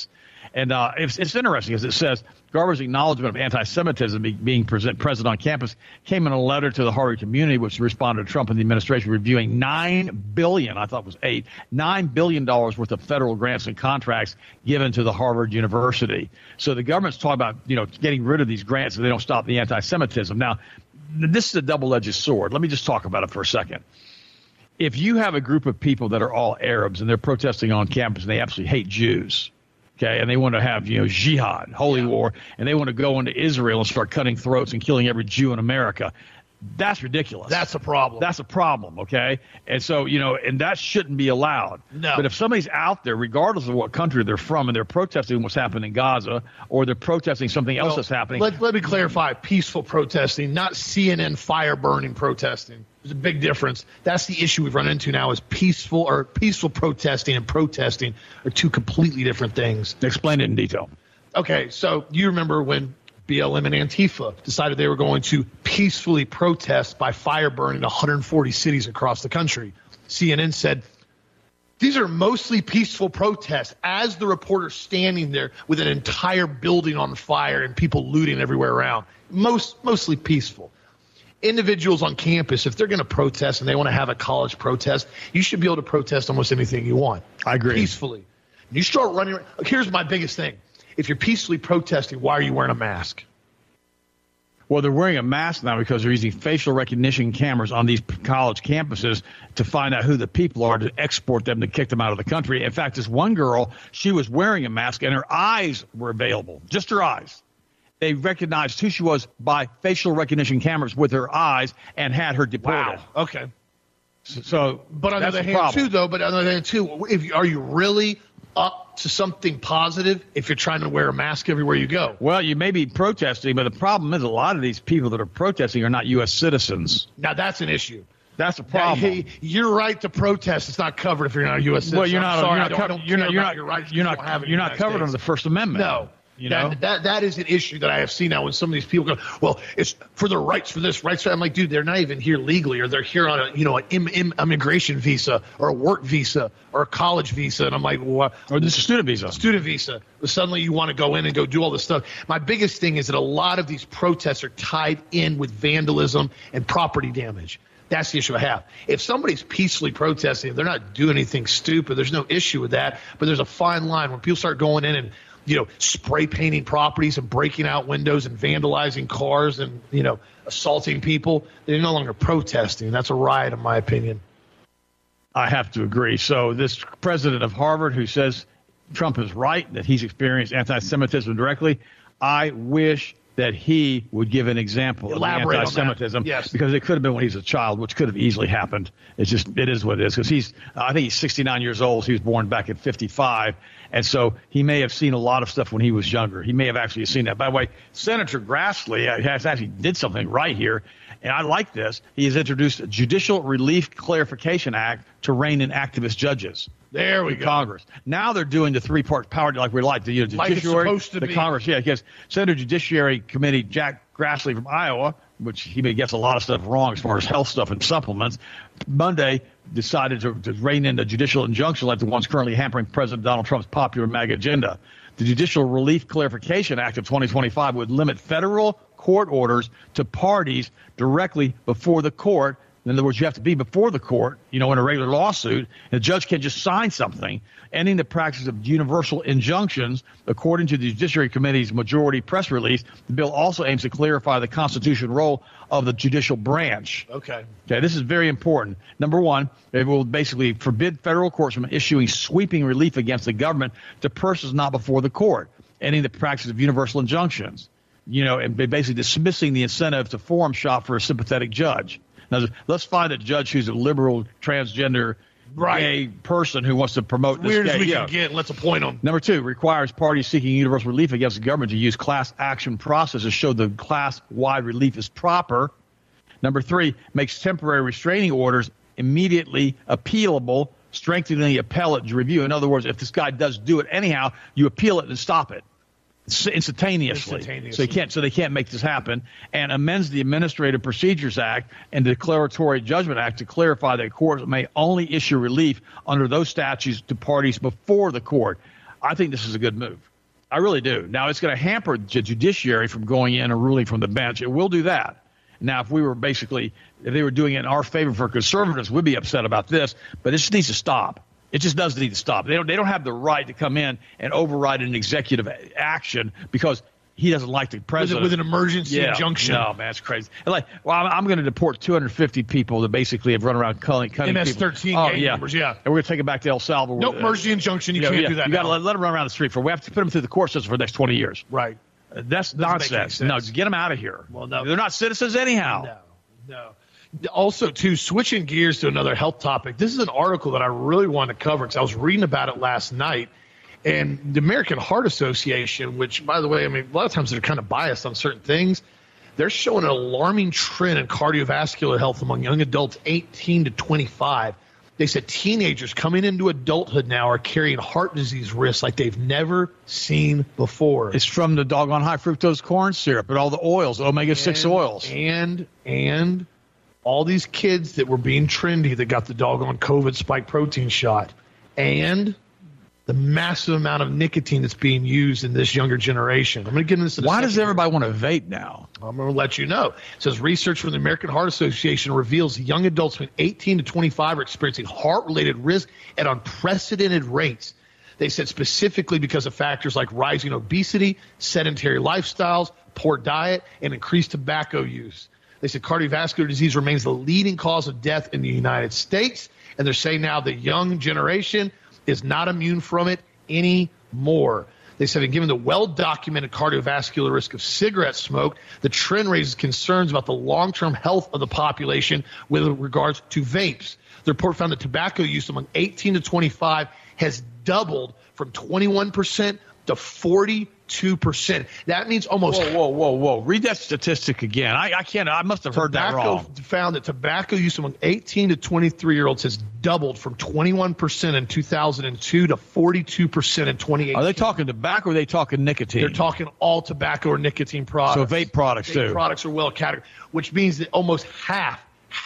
[SPEAKER 2] And it's interesting because it says Garber's acknowledgement of anti-Semitism being present on campus came in a letter to the Harvard community, which responded to Trump and the administration reviewing $9 billion, I thought it was $9 billion worth of federal grants and contracts given to the Harvard University. So the government's talking about, getting rid of these grants so they don't stop the anti-Semitism. Now, this is a double-edged sword. Let me just talk about it for a second. If you have a group of people that are all Arabs and they're protesting on campus and they absolutely hate Jews, okay, and they want to have, jihad, holy war, and they want to go into Israel and start cutting throats and killing every Jew in America, that's ridiculous.
[SPEAKER 1] That's a problem.
[SPEAKER 2] That's a problem, okay? And so, and that shouldn't be allowed.
[SPEAKER 1] No.
[SPEAKER 2] But if somebody's out there, regardless of what country they're from, and they're protesting what's happening in Gaza, or they're protesting something else that's happening.
[SPEAKER 1] Let me clarify. Peaceful protesting, not CNN fire-burning protesting. There's a big difference. That's the issue we've run into now is peaceful protesting and protesting are two completely different things.
[SPEAKER 2] Explain it in detail.
[SPEAKER 1] Okay, so you remember when BLM and Antifa decided they were going to peacefully protest by fire burning 140 cities across the country. CNN said, these are mostly peaceful protests, as the reporter standing there with an entire building on fire and people looting everywhere around. Mostly peaceful. Individuals on campus, if they're going to protest and they want to have a college protest, you should be able to protest almost anything you want.
[SPEAKER 2] I agree.
[SPEAKER 1] Peacefully. You start running. Here's my biggest thing. If you're peacefully protesting, why are you wearing a mask?
[SPEAKER 2] Well, they're wearing a mask now because they're using facial recognition cameras on these college campuses to find out who the people are to export them to kick them out of the country. In fact, this one girl, she was wearing a mask and her eyes were available, just her eyes. They recognized who she was by facial recognition cameras with her eyes and had her deported.
[SPEAKER 1] Wow. Okay.
[SPEAKER 2] But
[SPEAKER 1] on the other hand, too, are you really up to something positive if you're trying to wear a mask everywhere you go?
[SPEAKER 2] Well, you may be protesting, but the problem is a lot of these people that are protesting are not U.S. citizens.
[SPEAKER 1] Now, that's an issue.
[SPEAKER 2] That's a problem.
[SPEAKER 1] Hey, your right to protest is not covered if you're not a U.S. citizen.
[SPEAKER 2] Well, you're not covered under the First Amendment.
[SPEAKER 1] No. That is an issue that I have seen now when some of these people go, well, it's for the rights for this, rights for that. I'm like, dude, they're not even here legally, or they're here on an immigration visa or a work visa or a college visa. And I'm like, what?
[SPEAKER 2] Or this is student visa.
[SPEAKER 1] Student visa. But suddenly you want to go in and go do all this stuff. My biggest thing is that a lot of these protests are tied in with vandalism and property damage. That's the issue I have. If somebody's peacefully protesting, if they're not doing anything stupid, there's no issue with that. But there's a fine line when people start going in and spray painting properties and breaking out windows and vandalizing cars and, assaulting people. They're no longer protesting. That's a riot, in my opinion.
[SPEAKER 2] I have to agree. So this president of Harvard who says Trump is right, that he's experienced anti-Semitism directly, I wish that he would give an example of anti-Semitism,
[SPEAKER 1] yes,
[SPEAKER 2] because it could have been when he was a child, which could have easily happened. It is what it is, because I think he's 69 years old. So he was born back at 55. And so he may have seen a lot of stuff when he was younger. He may have actually seen that. By the way, Senator Grassley has actually did something right here, and I like this. He has introduced a Judicial Relief Clarification Act to rein in activist judges.
[SPEAKER 1] There we go.
[SPEAKER 2] Congress. Now they're doing the three-part power like we like. The Judiciary, the Congress. Yeah, because Senator Judiciary Committee Jack Grassley from Iowa, which he gets a lot of stuff wrong as far as health stuff and supplements, Monday decided to rein in a judicial injunction like the ones currently hampering President Donald Trump's popular MAGA agenda. The Judicial Relief Clarification Act of 2025 would limit federal court orders to parties directly before the court. In other words, you have to be before the court, in a regular lawsuit. And the judge can't just sign something, ending the practice of universal injunctions. According to the Judiciary Committee's majority press release, the bill also aims to clarify the constitutional role of the judicial branch.
[SPEAKER 1] Okay,
[SPEAKER 2] this is very important. Number one, it will basically forbid federal courts from issuing sweeping relief against the government to persons not before the court, ending the practice of universal injunctions, and basically dismissing the incentive to forum shop for a sympathetic judge. Now, let's find a judge who's a liberal, transgender, gay person who wants to promote this.
[SPEAKER 1] Weird as we can get. Let's appoint them.
[SPEAKER 2] Number two, requires parties seeking universal relief against the government to use class action processes to show the class-wide relief is proper. Number three, makes temporary restraining orders immediately appealable, strengthening the appellate review. In other words, if this guy does do it anyhow, you appeal it and stop it. Instantaneously. So they can't make this happen, and amends the Administrative Procedures Act and the Declaratory Judgment Act to clarify that courts may only issue relief under those statutes to parties before the court. I think this is a good move. I really do. Now, it's going to hamper the judiciary from going in and ruling from the bench. It will do that. Now, if they were doing it in our favor for conservatives, we'd be upset about this, but it just needs to stop. It just does need to stop. They don't have the right to come in and override an executive action because he doesn't like the president.
[SPEAKER 1] With an emergency injunction.
[SPEAKER 2] No, man, it's crazy. I'm going to deport 250 people that basically have run around cutting
[SPEAKER 1] MS-13 gang members, yeah.
[SPEAKER 2] And we're going to take them back to El Salvador.
[SPEAKER 1] No emergency injunction. You can't do that.
[SPEAKER 2] You got to let them run around the street. We have to put them through the court system for the next 20 years.
[SPEAKER 1] Right.
[SPEAKER 2] That's nonsense. No, just get them out of here.
[SPEAKER 1] Well, no.
[SPEAKER 2] They're not citizens anyhow.
[SPEAKER 1] No. Also, too, switching gears to another health topic, this is an article that I really want to cover because I was reading about it last night. And the American Heart Association, which, by the way, I mean, a lot of times they're kind of biased on certain things, they're showing an alarming trend in cardiovascular health among young adults 18 to 25. They said teenagers coming into adulthood now are carrying heart disease risks like they've never seen before.
[SPEAKER 2] It's from the doggone high fructose corn syrup and all the oils, omega-6 oils.
[SPEAKER 1] And all these kids that were being trendy that got the doggone COVID spike protein shot. And the massive amount of nicotine that's being used in this younger generation. I'm going to get into this in a second.
[SPEAKER 2] Why does everybody want to vape now?
[SPEAKER 1] I'm going to let you know. It says research from the American Heart Association reveals young adults between 18 to 25 are experiencing heart-related risk at unprecedented rates. They said specifically because of factors like rising obesity, sedentary lifestyles, poor diet, and increased tobacco use. They said cardiovascular disease remains the leading cause of death in the United States, and they're saying now the young generation is not immune from it anymore. They said, given the well-documented cardiovascular risk of cigarette smoke, the trend raises concerns about the long-term health of the population with regards to vapes. The report found that tobacco use among 18 to 25 has doubled from 21% to 42%. That means almost...
[SPEAKER 2] Whoa. Read that statistic again. I can't. I must have heard that wrong.
[SPEAKER 1] Found that tobacco use among 18 to 23-year-olds has doubled from 21% in 2002 to 42% in 2018.
[SPEAKER 2] Are they talking tobacco or are they talking nicotine?
[SPEAKER 1] They're talking all tobacco or nicotine products.
[SPEAKER 2] So vape products, too.
[SPEAKER 1] Vape products are well categorized, which means that almost half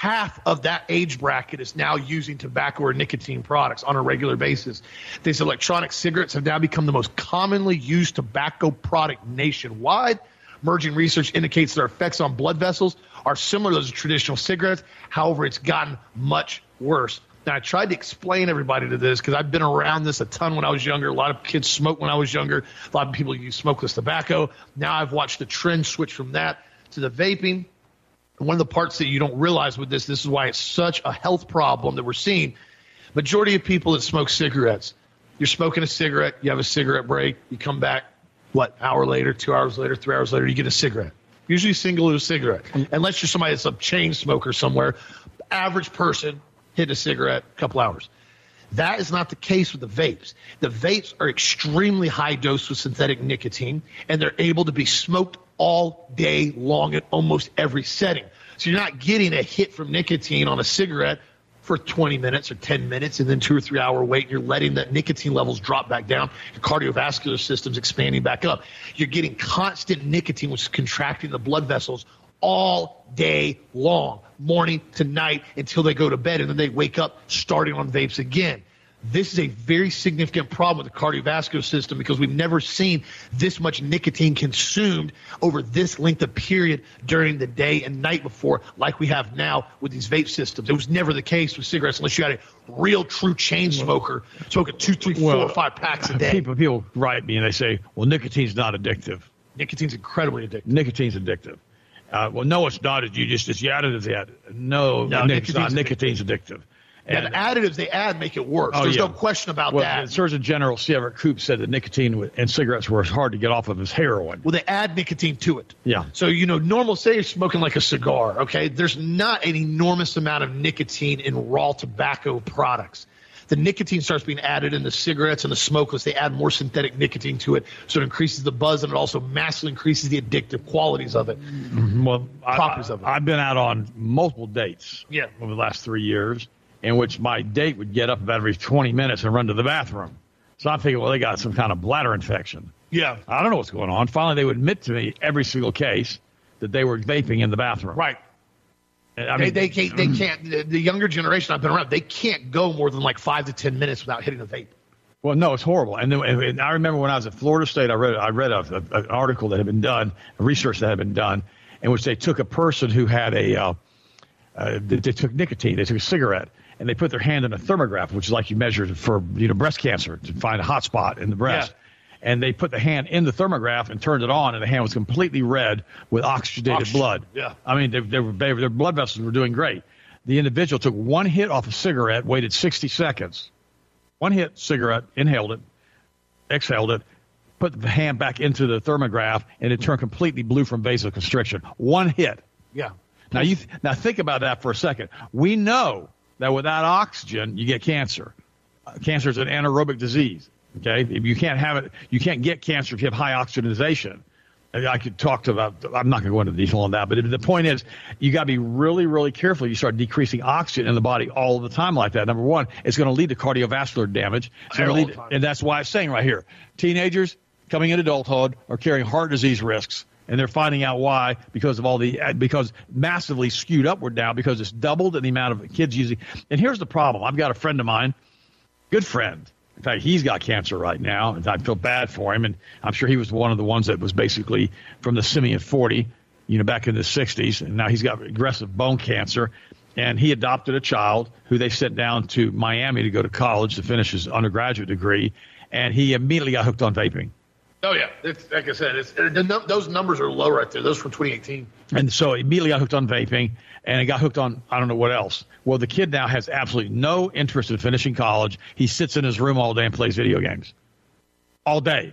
[SPEAKER 1] of that age bracket is now using tobacco or nicotine products on a regular basis. These electronic cigarettes have now become the most commonly used tobacco product nationwide. Emerging research indicates their effects on blood vessels are similar to those of traditional cigarettes. However, it's gotten much worse. Now, I tried to explain everybody to this because I've been around this a ton when I was younger. A lot of kids smoked when I was younger. A lot of people use smokeless tobacco. Now I've watched the trend switch from that to the vaping. And one of the parts that you don't realize with this is why it's such a health problem that we're seeing. Majority of people that smoke cigarettes, you're smoking a cigarette, you have a cigarette break, you come back, hour later, 2 hours later, 3 hours later, you get a cigarette. Usually a single cigarette. Unless you're somebody that's a chain smoker somewhere, average person hit a cigarette a couple hours. That is not the case with the vapes. The vapes are extremely high dose with synthetic nicotine, and they're able to be smoked all day long in almost every setting. So you're not getting a hit from nicotine on a cigarette for 20 minutes or 10 minutes and then 2 or 3 hour wait. And you're letting the nicotine levels drop back down. Your cardiovascular system's expanding back up. You're getting constant nicotine, which is contracting the blood vessels all day long, morning to night until they go to bed, and then they wake up starting on vapes again. This is a very significant problem with the cardiovascular system because we've never seen this much nicotine consumed over this length of period during the day and night before, like we have now with these vape systems. It was never the case with cigarettes unless you had a real true chain smoker smoking 2, 3, 4, 5 packs a day.
[SPEAKER 2] People write me and they say, well, nicotine's not addictive.
[SPEAKER 1] Nicotine's incredibly addictive.
[SPEAKER 2] Nicotine's addictive. Well, no, it's not. It's the additives. No, nicotine's addictive.
[SPEAKER 1] And the additives they add make it worse. There's no question about that.
[SPEAKER 2] The Surgeon General C. Everett Koop said that nicotine and cigarettes were as hard to get off of as heroin.
[SPEAKER 1] Well, they add nicotine to it.
[SPEAKER 2] Yeah.
[SPEAKER 1] So, normal, say you're smoking like a cigar, okay? There's not an enormous amount of nicotine in raw tobacco products. The nicotine starts being added in the cigarettes and the smokeless. They add more synthetic nicotine to it, so it increases the buzz, and it also massively increases the addictive qualities of it.
[SPEAKER 2] Well, properties of it. I've been out on multiple dates over the last 3 years, in which my date would get up about every 20 minutes and run to the bathroom. So I'm thinking, well, they got some kind of bladder infection.
[SPEAKER 1] Yeah.
[SPEAKER 2] I don't know what's going on. Finally, they would admit to me every single case that they were vaping in the bathroom.
[SPEAKER 1] Right. They can't. The younger generation I've been around, they can't go more than like 5 to 10 minutes without hitting a vape.
[SPEAKER 2] Well, no, it's horrible. And then and I remember when I was at Florida State, I read an article that had been done, research that had been done, in which they took a person who had they took nicotine, they took a cigarette, and they put their hand in a thermograph, which is like you measure for breast cancer to find a hot spot in the breast. Yeah. And they put the hand in the thermograph and turned it on, and the hand was completely red with oxygenated blood.
[SPEAKER 1] Yeah.
[SPEAKER 2] I mean, their blood vessels were doing great. The individual took one hit off a cigarette, waited 60 seconds. One hit, cigarette, inhaled it, exhaled it, put the hand back into the thermograph, and it turned completely blue from vasoconstriction. One hit.
[SPEAKER 1] Yeah.
[SPEAKER 2] Now think about that for a second. We know that without oxygen, you get cancer. Cancer is an anaerobic disease. Okay, if you can't have it, you can't get cancer if you have high oxygenation. I could talk about. I'm not going to go into detail on that, but the point is, you got to be really, really careful. You start decreasing oxygen in the body all the time like that. Number one, it's going to lead to cardiovascular damage. And that's why I'm saying right here, teenagers coming into adulthood are carrying heart disease risks, and they're finding out why because massively skewed upward now because it's doubled in the amount of kids using. And here's the problem: I've got a friend of mine, good friend. In fact, he's got cancer right now, and I feel bad for him. And I'm sure he was one of the ones that was basically from the simian 40, back in the 60s. And now he's got aggressive bone cancer. And he adopted a child who they sent down to Miami to go to college to finish his undergraduate degree. And he immediately got hooked on vaping.
[SPEAKER 1] Oh, yeah. It's, like I said, those numbers are low right there. Those from 2018.
[SPEAKER 2] And so immediately got hooked on vaping, and he got hooked on I don't know what else. Well, the kid now has absolutely no interest in finishing college. He sits in his room all day and plays video games. All day.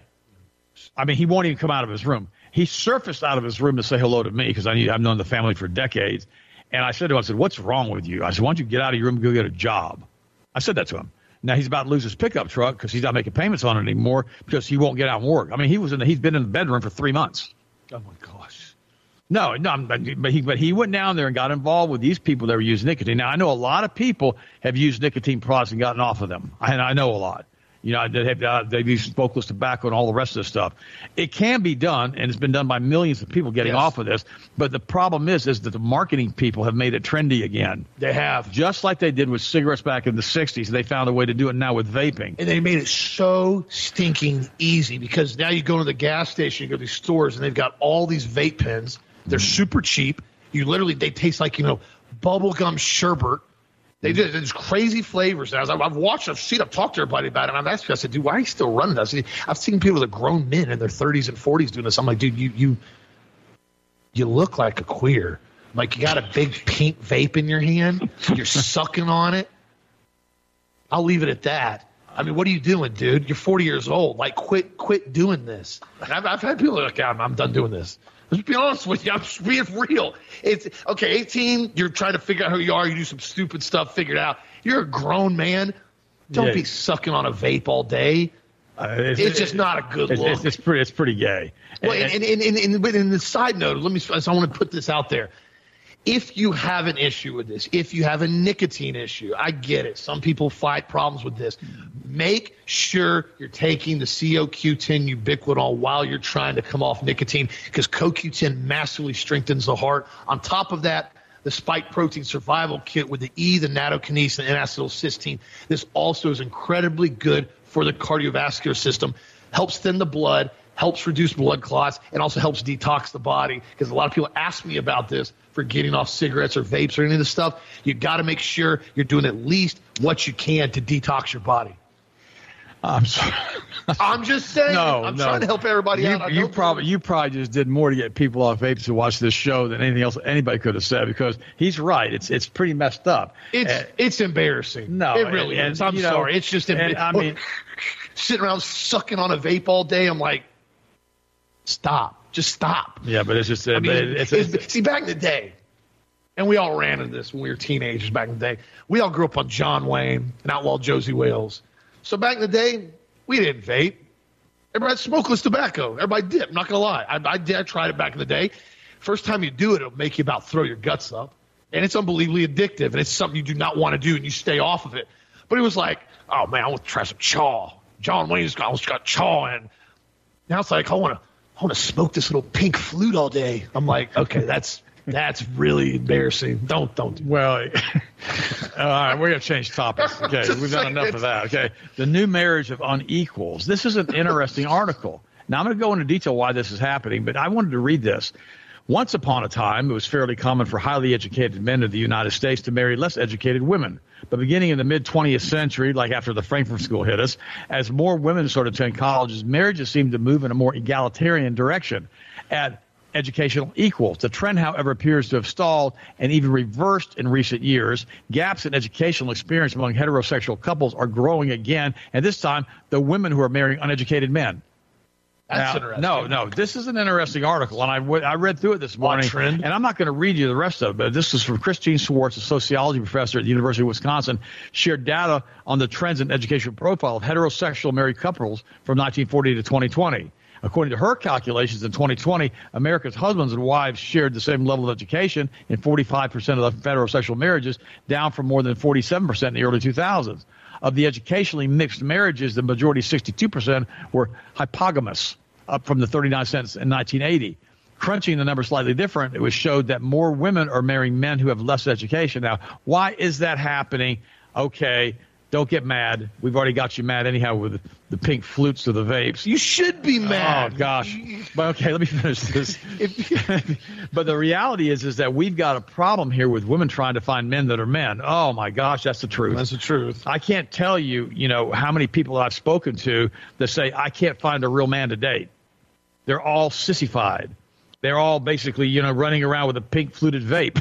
[SPEAKER 2] I mean, he won't even come out of his room. He surfaced out of his room to say hello to me because I've known the family for decades. And I said to him, what's wrong with you? I said, why don't you get out of your room and go get a job? I said that to him. Now he's about to lose his pickup truck because he's not making payments on it anymore because he won't get out and work. I mean, he's been in the bedroom for 3 months.
[SPEAKER 1] Oh my gosh.
[SPEAKER 2] No, but he went down there and got involved with these people that were using nicotine. Now I know a lot of people have used nicotine products and gotten off of them. And I know a lot. They've used smokeless tobacco and all the rest of this stuff. It can be done, and it's been done by millions of people getting off of this. But the problem is that the marketing people have made it trendy again.
[SPEAKER 1] They have.
[SPEAKER 2] Just like they did with cigarettes back in the 60s. They found a way to do it now with vaping.
[SPEAKER 1] And they made it so stinking easy because now you go to the gas station, you go to these stores, and they've got all these vape pens. They're super cheap. They taste like, bubblegum sherbet. They do. There's crazy flavors. And I've watched, I've talked to everybody about it. And I've asked you, I said, dude, why are you still running this? I've seen people that are grown men in their 30s and 40s doing this. I'm like, dude, you look like a queer. Like you got a big pink vape in your hand. You're sucking on it. I'll leave it at that. I mean, what are you doing, dude? You're 40 years old. Like, quit doing this. I've had people like, I'm done doing this. Let's be honest with you. I'm just being real. It's okay. 18, you're trying to figure out who you are. You do some stupid stuff, figure it out. You're a grown man. Don't be sucking on a vape all day. It's just not a good look.
[SPEAKER 2] It's pretty gay.
[SPEAKER 1] Well, and the side note, I want to put this out there. If you have an issue with this, if you have a nicotine issue, I get it. Some people fight problems with this. Make sure you're taking the CoQ10 ubiquinol while you're trying to come off nicotine because CoQ10 massively strengthens the heart. On top of that, the spike protein survival kit with the E, the nattokinesin, and N-acetylcysteine. This also is incredibly good for the cardiovascular system, helps thin the blood, helps reduce blood clots, and also helps detox the body. Because a lot of people ask me about this for getting off cigarettes or vapes or any of this stuff. You got to make sure you're doing at least what you can to detox your body.
[SPEAKER 2] I'm sorry.
[SPEAKER 1] I'm just saying. I'm trying to help everybody out.
[SPEAKER 2] You probably just did more to get people off vapes to watch this show than anything else anybody could have said because he's right. It's pretty messed up.
[SPEAKER 1] It's embarrassing.
[SPEAKER 2] No,
[SPEAKER 1] it really is. I'm sorry. It's just embarrassing. Sitting around sucking on a vape all day. I'm like, stop. Just stop.
[SPEAKER 2] Yeah, but it's just
[SPEAKER 1] see, back in the day, and we all ran into this when we were teenagers back in the day. We all grew up on John Wayne and Outlaw Josie Wales. So back in the day, we didn't vape. Everybody had smokeless tobacco. Everybody did. I'm not going to lie. I did. I tried it back in the day. First time you do it, it'll make you about throw your guts up. And it's unbelievably addictive. And it's something you do not want to do, and you stay off of it. But it was like, oh, man, I want to try some chaw. John Wayne's got chaw. And now it's like, I want to smoke this little pink flute all day. I'm like, okay, that's That's really embarrassing. Don't do that.
[SPEAKER 2] Well, all right, we're going to change topics. Okay, we've done enough of that. Okay, the new marriage of unequals. This is an interesting article. Now, I'm going to go into detail why this is happening, but I wanted to read this. Once upon a time, it was fairly common for highly educated men in the United States to marry less educated women. But beginning in the mid-20th century, like after the Frankfurt School hit us, as more women started to attend colleges, marriages seemed to move in a more egalitarian direction at educational equals. The trend, however, appears to have stalled and even reversed in recent years. Gaps in educational experience among heterosexual couples are growing again, and this time the women who are marrying uneducated men.
[SPEAKER 1] That's
[SPEAKER 2] now,
[SPEAKER 1] interesting.
[SPEAKER 2] No, this is an interesting article, and I read through it this morning, and I'm not going to read you the rest of it, but this is from Christine Schwartz, a sociology professor at the University of Wisconsin, shared data on the trends in educational profile of heterosexual married couples from 1940 to 2020. According to her calculations, in 2020, America's husbands and wives shared the same level of education in 45% of the heterosexual marriages, down from more than 47% in the early 2000s. Of the educationally mixed marriages, the majority, 62%, were hypogamous, up from the 39% in 1980. Crunching the numbers slightly different, it was showed that more women are marrying men who have less education. Now, why is that happening? Okay, don't get mad. We've already got you mad anyhow with the pink flutes to the vapes.
[SPEAKER 1] You should be mad.
[SPEAKER 2] Oh, gosh. But okay, let me finish this. But the reality is that we've got a problem here with women trying to find men that are men. Oh, my gosh, that's the truth.
[SPEAKER 1] That's the truth.
[SPEAKER 2] I can't tell you, how many people I've spoken to that say, I can't find a real man to date. They're all sissified. They're all basically, running around with a pink fluted vape.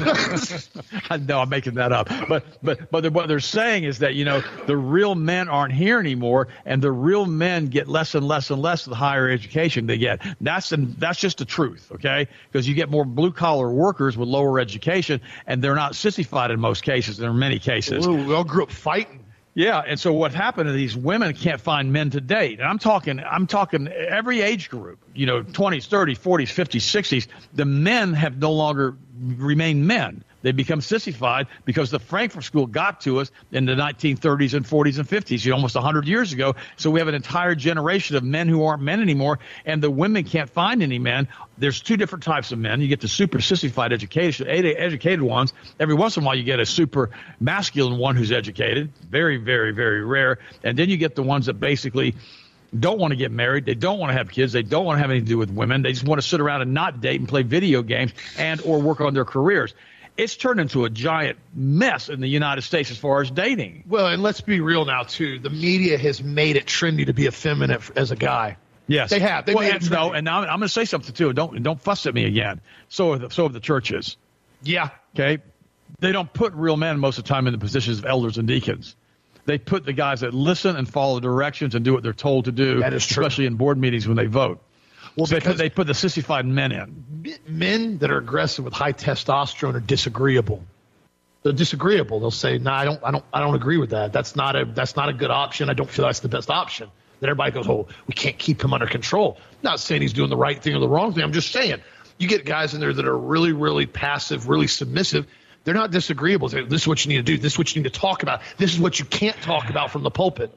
[SPEAKER 2] I know I'm making that up. But what they're saying is that, the real men aren't here anymore, and the real men get less and less and less the higher education they get. That's just the truth, okay? Because you get more blue-collar workers with lower education, and they're not sissified in most cases, in many cases.
[SPEAKER 1] Ooh, we all grew up fighting.
[SPEAKER 2] Yeah, and so what happened is these women can't find men to date. And I'm talking every age group, 20s, 30s, 40s, 50s, 60s. The men have no longer remained men. They become sissified because the Frankfurt School got to us in the 1930s and 40s and 50s, almost 100 years ago. So we have an entire generation of men who aren't men anymore, and the women can't find any men. There's two different types of men. You get the super sissified educated ones. Every once in a while you get a super masculine one who's educated. Very, very, very rare. And then you get the ones that basically don't want to get married. They don't want to have kids. They don't want to have anything to do with women. They just want to sit around and not date and play video games and or work on their careers. It's turned into a giant mess in the United States as far as dating.
[SPEAKER 1] Well, and let's be real now, too. The media has made it trendy to be effeminate as a guy.
[SPEAKER 2] Yes.
[SPEAKER 1] They have. They made it trendy.
[SPEAKER 2] No, and now I'm going to say something, too. Don't fuss at me again. So have the churches.
[SPEAKER 1] Yeah.
[SPEAKER 2] Okay? They don't put real men most of the time in the positions of elders and deacons. They put the guys that listen and follow directions and do what they're told to do,
[SPEAKER 1] that is true.
[SPEAKER 2] Especially in board meetings when they vote. Well, so they put the sissified men in.
[SPEAKER 1] Men that are aggressive with high testosterone are disagreeable. They're disagreeable. They'll say, "No, I don't agree with that. That's not a good option. I don't feel that's the best option." Then everybody goes, "Oh, we can't keep him under control." I'm not saying he's doing the right thing or the wrong thing. I'm just saying you get guys in there that are really, really passive, really submissive. They're not disagreeable. They say, this is what you need to do. This is what you need to talk about. This is what you can't talk about from the pulpit.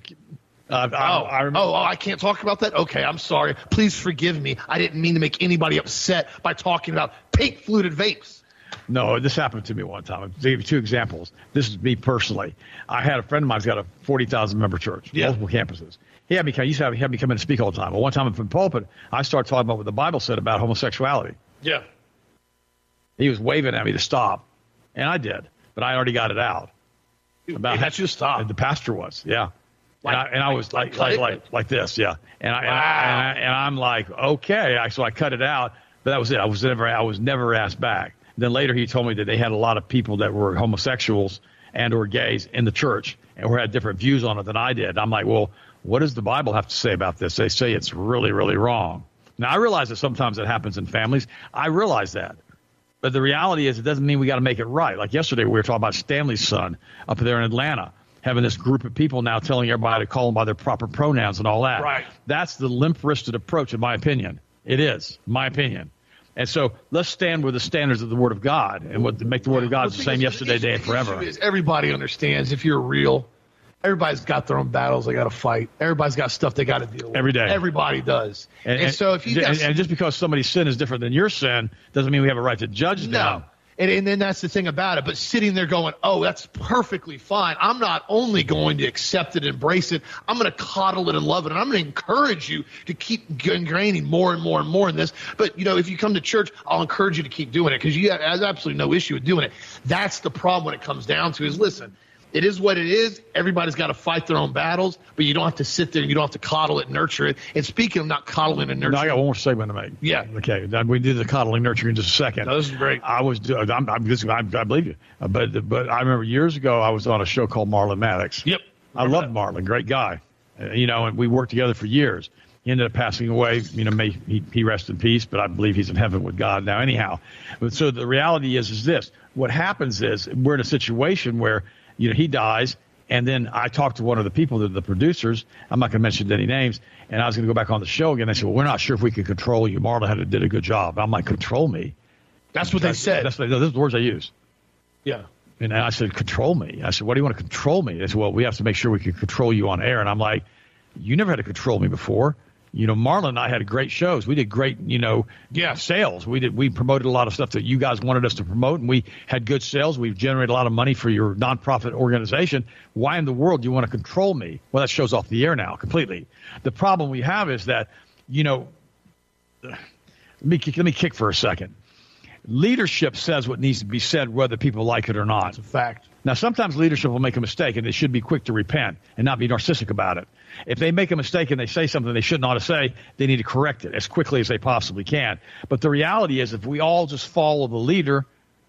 [SPEAKER 1] I can't talk about that? Okay, I'm sorry. Please forgive me. I didn't mean to make anybody upset by talking about pink fluted vapes.
[SPEAKER 2] No, this happened to me one time. I'll give you two examples. This is me personally. I had a friend of mine who's got a 40,000 member church, multiple campuses. He used to have me come in and speak all the time. But one time from the pulpit, I started talking about what the Bible said about homosexuality.
[SPEAKER 1] Yeah.
[SPEAKER 2] He was waving at me to stop, and I did, but I already got it out.
[SPEAKER 1] About how you stop.
[SPEAKER 2] The pastor was, yeah. And I was like this, yeah. And I'm like, okay. So I cut it out, but that was it. I was never asked back. Then later he told me that they had a lot of people that were homosexuals and or gays in the church and who had different views on it than I did. I'm like, well, what does the Bible have to say about this? They say it's really, really wrong. Now, I realize that sometimes it happens in families. I realize that. But the reality is it doesn't mean we got to make it right. Like yesterday we were talking about Stanley's son up there in Atlanta, having this group of people now telling everybody to call them by their proper pronouns and all that.
[SPEAKER 1] Right.
[SPEAKER 2] That's the limp-wristed approach, in my opinion. It is, my opinion. And so let's stand with the standards of the Word of God and make the Word of God the same yesterday, today, and forever.
[SPEAKER 1] Everybody understands if you're real everybody's got their own battles they got to fight. Everybody's got stuff they got to deal with.
[SPEAKER 2] Every day.
[SPEAKER 1] Everybody does. And so if you guys,
[SPEAKER 2] and just because somebody's sin is different than your sin doesn't mean we have a right to judge them.
[SPEAKER 1] No. And then that's the thing about it. But sitting there going, oh, that's perfectly fine. I'm not only going to accept it, embrace it, I'm going to coddle it and love it. And I'm going to encourage you to keep ingraining more and more and more in this. But, if you come to church, I'll encourage you to keep doing it because you have absolutely no issue with doing it. That's the problem when it comes down to is, listen, it is what it is. Everybody's got to fight their own battles, but you don't have to sit there and you don't have to coddle it and nurture it. And speaking of not coddling and nurturing.
[SPEAKER 2] No, I got one more segment to make.
[SPEAKER 1] Yeah.
[SPEAKER 2] Okay. We do the coddling nurturing in just a second.
[SPEAKER 1] No, this is great.
[SPEAKER 2] I believe you. But I remember years ago I was on a show called Marlon Maddox.
[SPEAKER 1] Yep.
[SPEAKER 2] I loved Marlon. Great guy. And we worked together for years. He ended up passing away. May he rest in peace, but I believe he's in heaven with God now anyhow. But so the reality is this. What happens is we're in a situation where he dies, and then I talked to one of the people, the producers. I'm not going to mention any names, and I was going to go back on the show again. They said, well, we're not sure if we can control you. Marlon did a good job. I'm like, control me?
[SPEAKER 1] That's what they said.
[SPEAKER 2] Those are the words I use.
[SPEAKER 1] Yeah.
[SPEAKER 2] And I said, control me. I said, what do you want to control me? They said, well, we have to make sure we can control you on air. And I'm like, you never had to control me before. Marlon and I had great shows. We did great, sales. We promoted a lot of stuff that you guys wanted us to promote, and we had good sales. We've generated a lot of money for your nonprofit organization. Why in the world do you want to control me? Well, that show's off the air now completely. The problem we have is that, let me kick for a second. Leadership says what needs to be said, whether people like it or not.
[SPEAKER 1] It's a fact.
[SPEAKER 2] Now, sometimes leadership will make a mistake, and they should be quick to repent and not be narcissistic about it. If they make a mistake and they say something they shouldn't ought to say, they need to correct it as quickly as they possibly can. But the reality is if we all just follow the leader,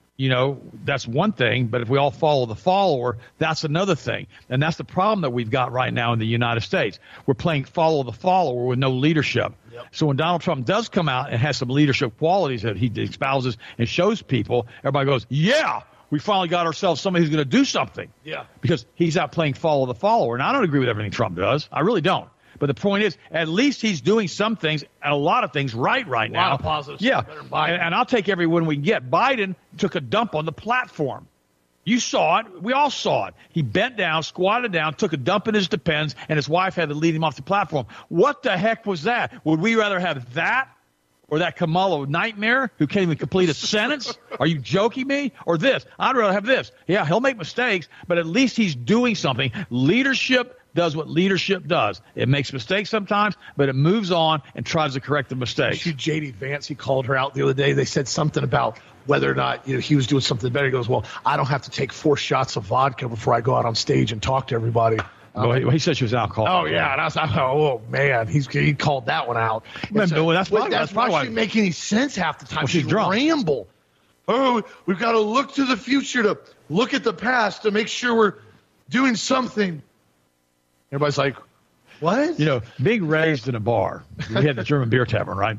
[SPEAKER 2] that's one thing. But if we all follow the follower, that's another thing. And that's the problem that we've got right now in the United States. We're playing follow the follower with no leadership. Yep. So when Donald Trump does come out and has some leadership qualities that he espouses and shows people, everybody goes, yeah, we finally got ourselves somebody who's going to do something.
[SPEAKER 1] Yeah.
[SPEAKER 2] Because he's out playing follow the follower. And I don't agree with everything Trump does. I really don't. But the point is, at least he's doing some things and a lot of things right now.
[SPEAKER 1] A lot of positives.
[SPEAKER 2] Yeah. And I'll take every one we can get. Biden took a dump on the platform. You saw it. We all saw it. He bent down, squatted down, took a dump in his Depends, and his wife had to lead him off the platform. What the heck was that? Would we rather have that or that Kamala nightmare who can't even complete a sentence? Are you joking me? Or this? I'd rather have this. Yeah, he'll make mistakes, but at least he's doing something. Leadership does what leadership does. It makes mistakes sometimes, but it moves on and tries to correct the mistakes.
[SPEAKER 1] J.D. Vance, he called her out the other day. They said something about whether or not he was doing something better. He goes, well, I don't have to take 4 shots of vodka before I go out on stage and talk to everybody.
[SPEAKER 2] He said she was alcoholic.
[SPEAKER 1] Oh, yeah. And I was like, oh, man. He called that one out.
[SPEAKER 2] So, that's
[SPEAKER 1] why she didn't make any sense half the time.
[SPEAKER 2] Well, she's drunk.
[SPEAKER 1] Ramble. Oh, we've got to look to the future to look at the past to make sure we're doing something. Everybody's like, what?
[SPEAKER 2] Being raised in a bar, we had the German beer tavern, right?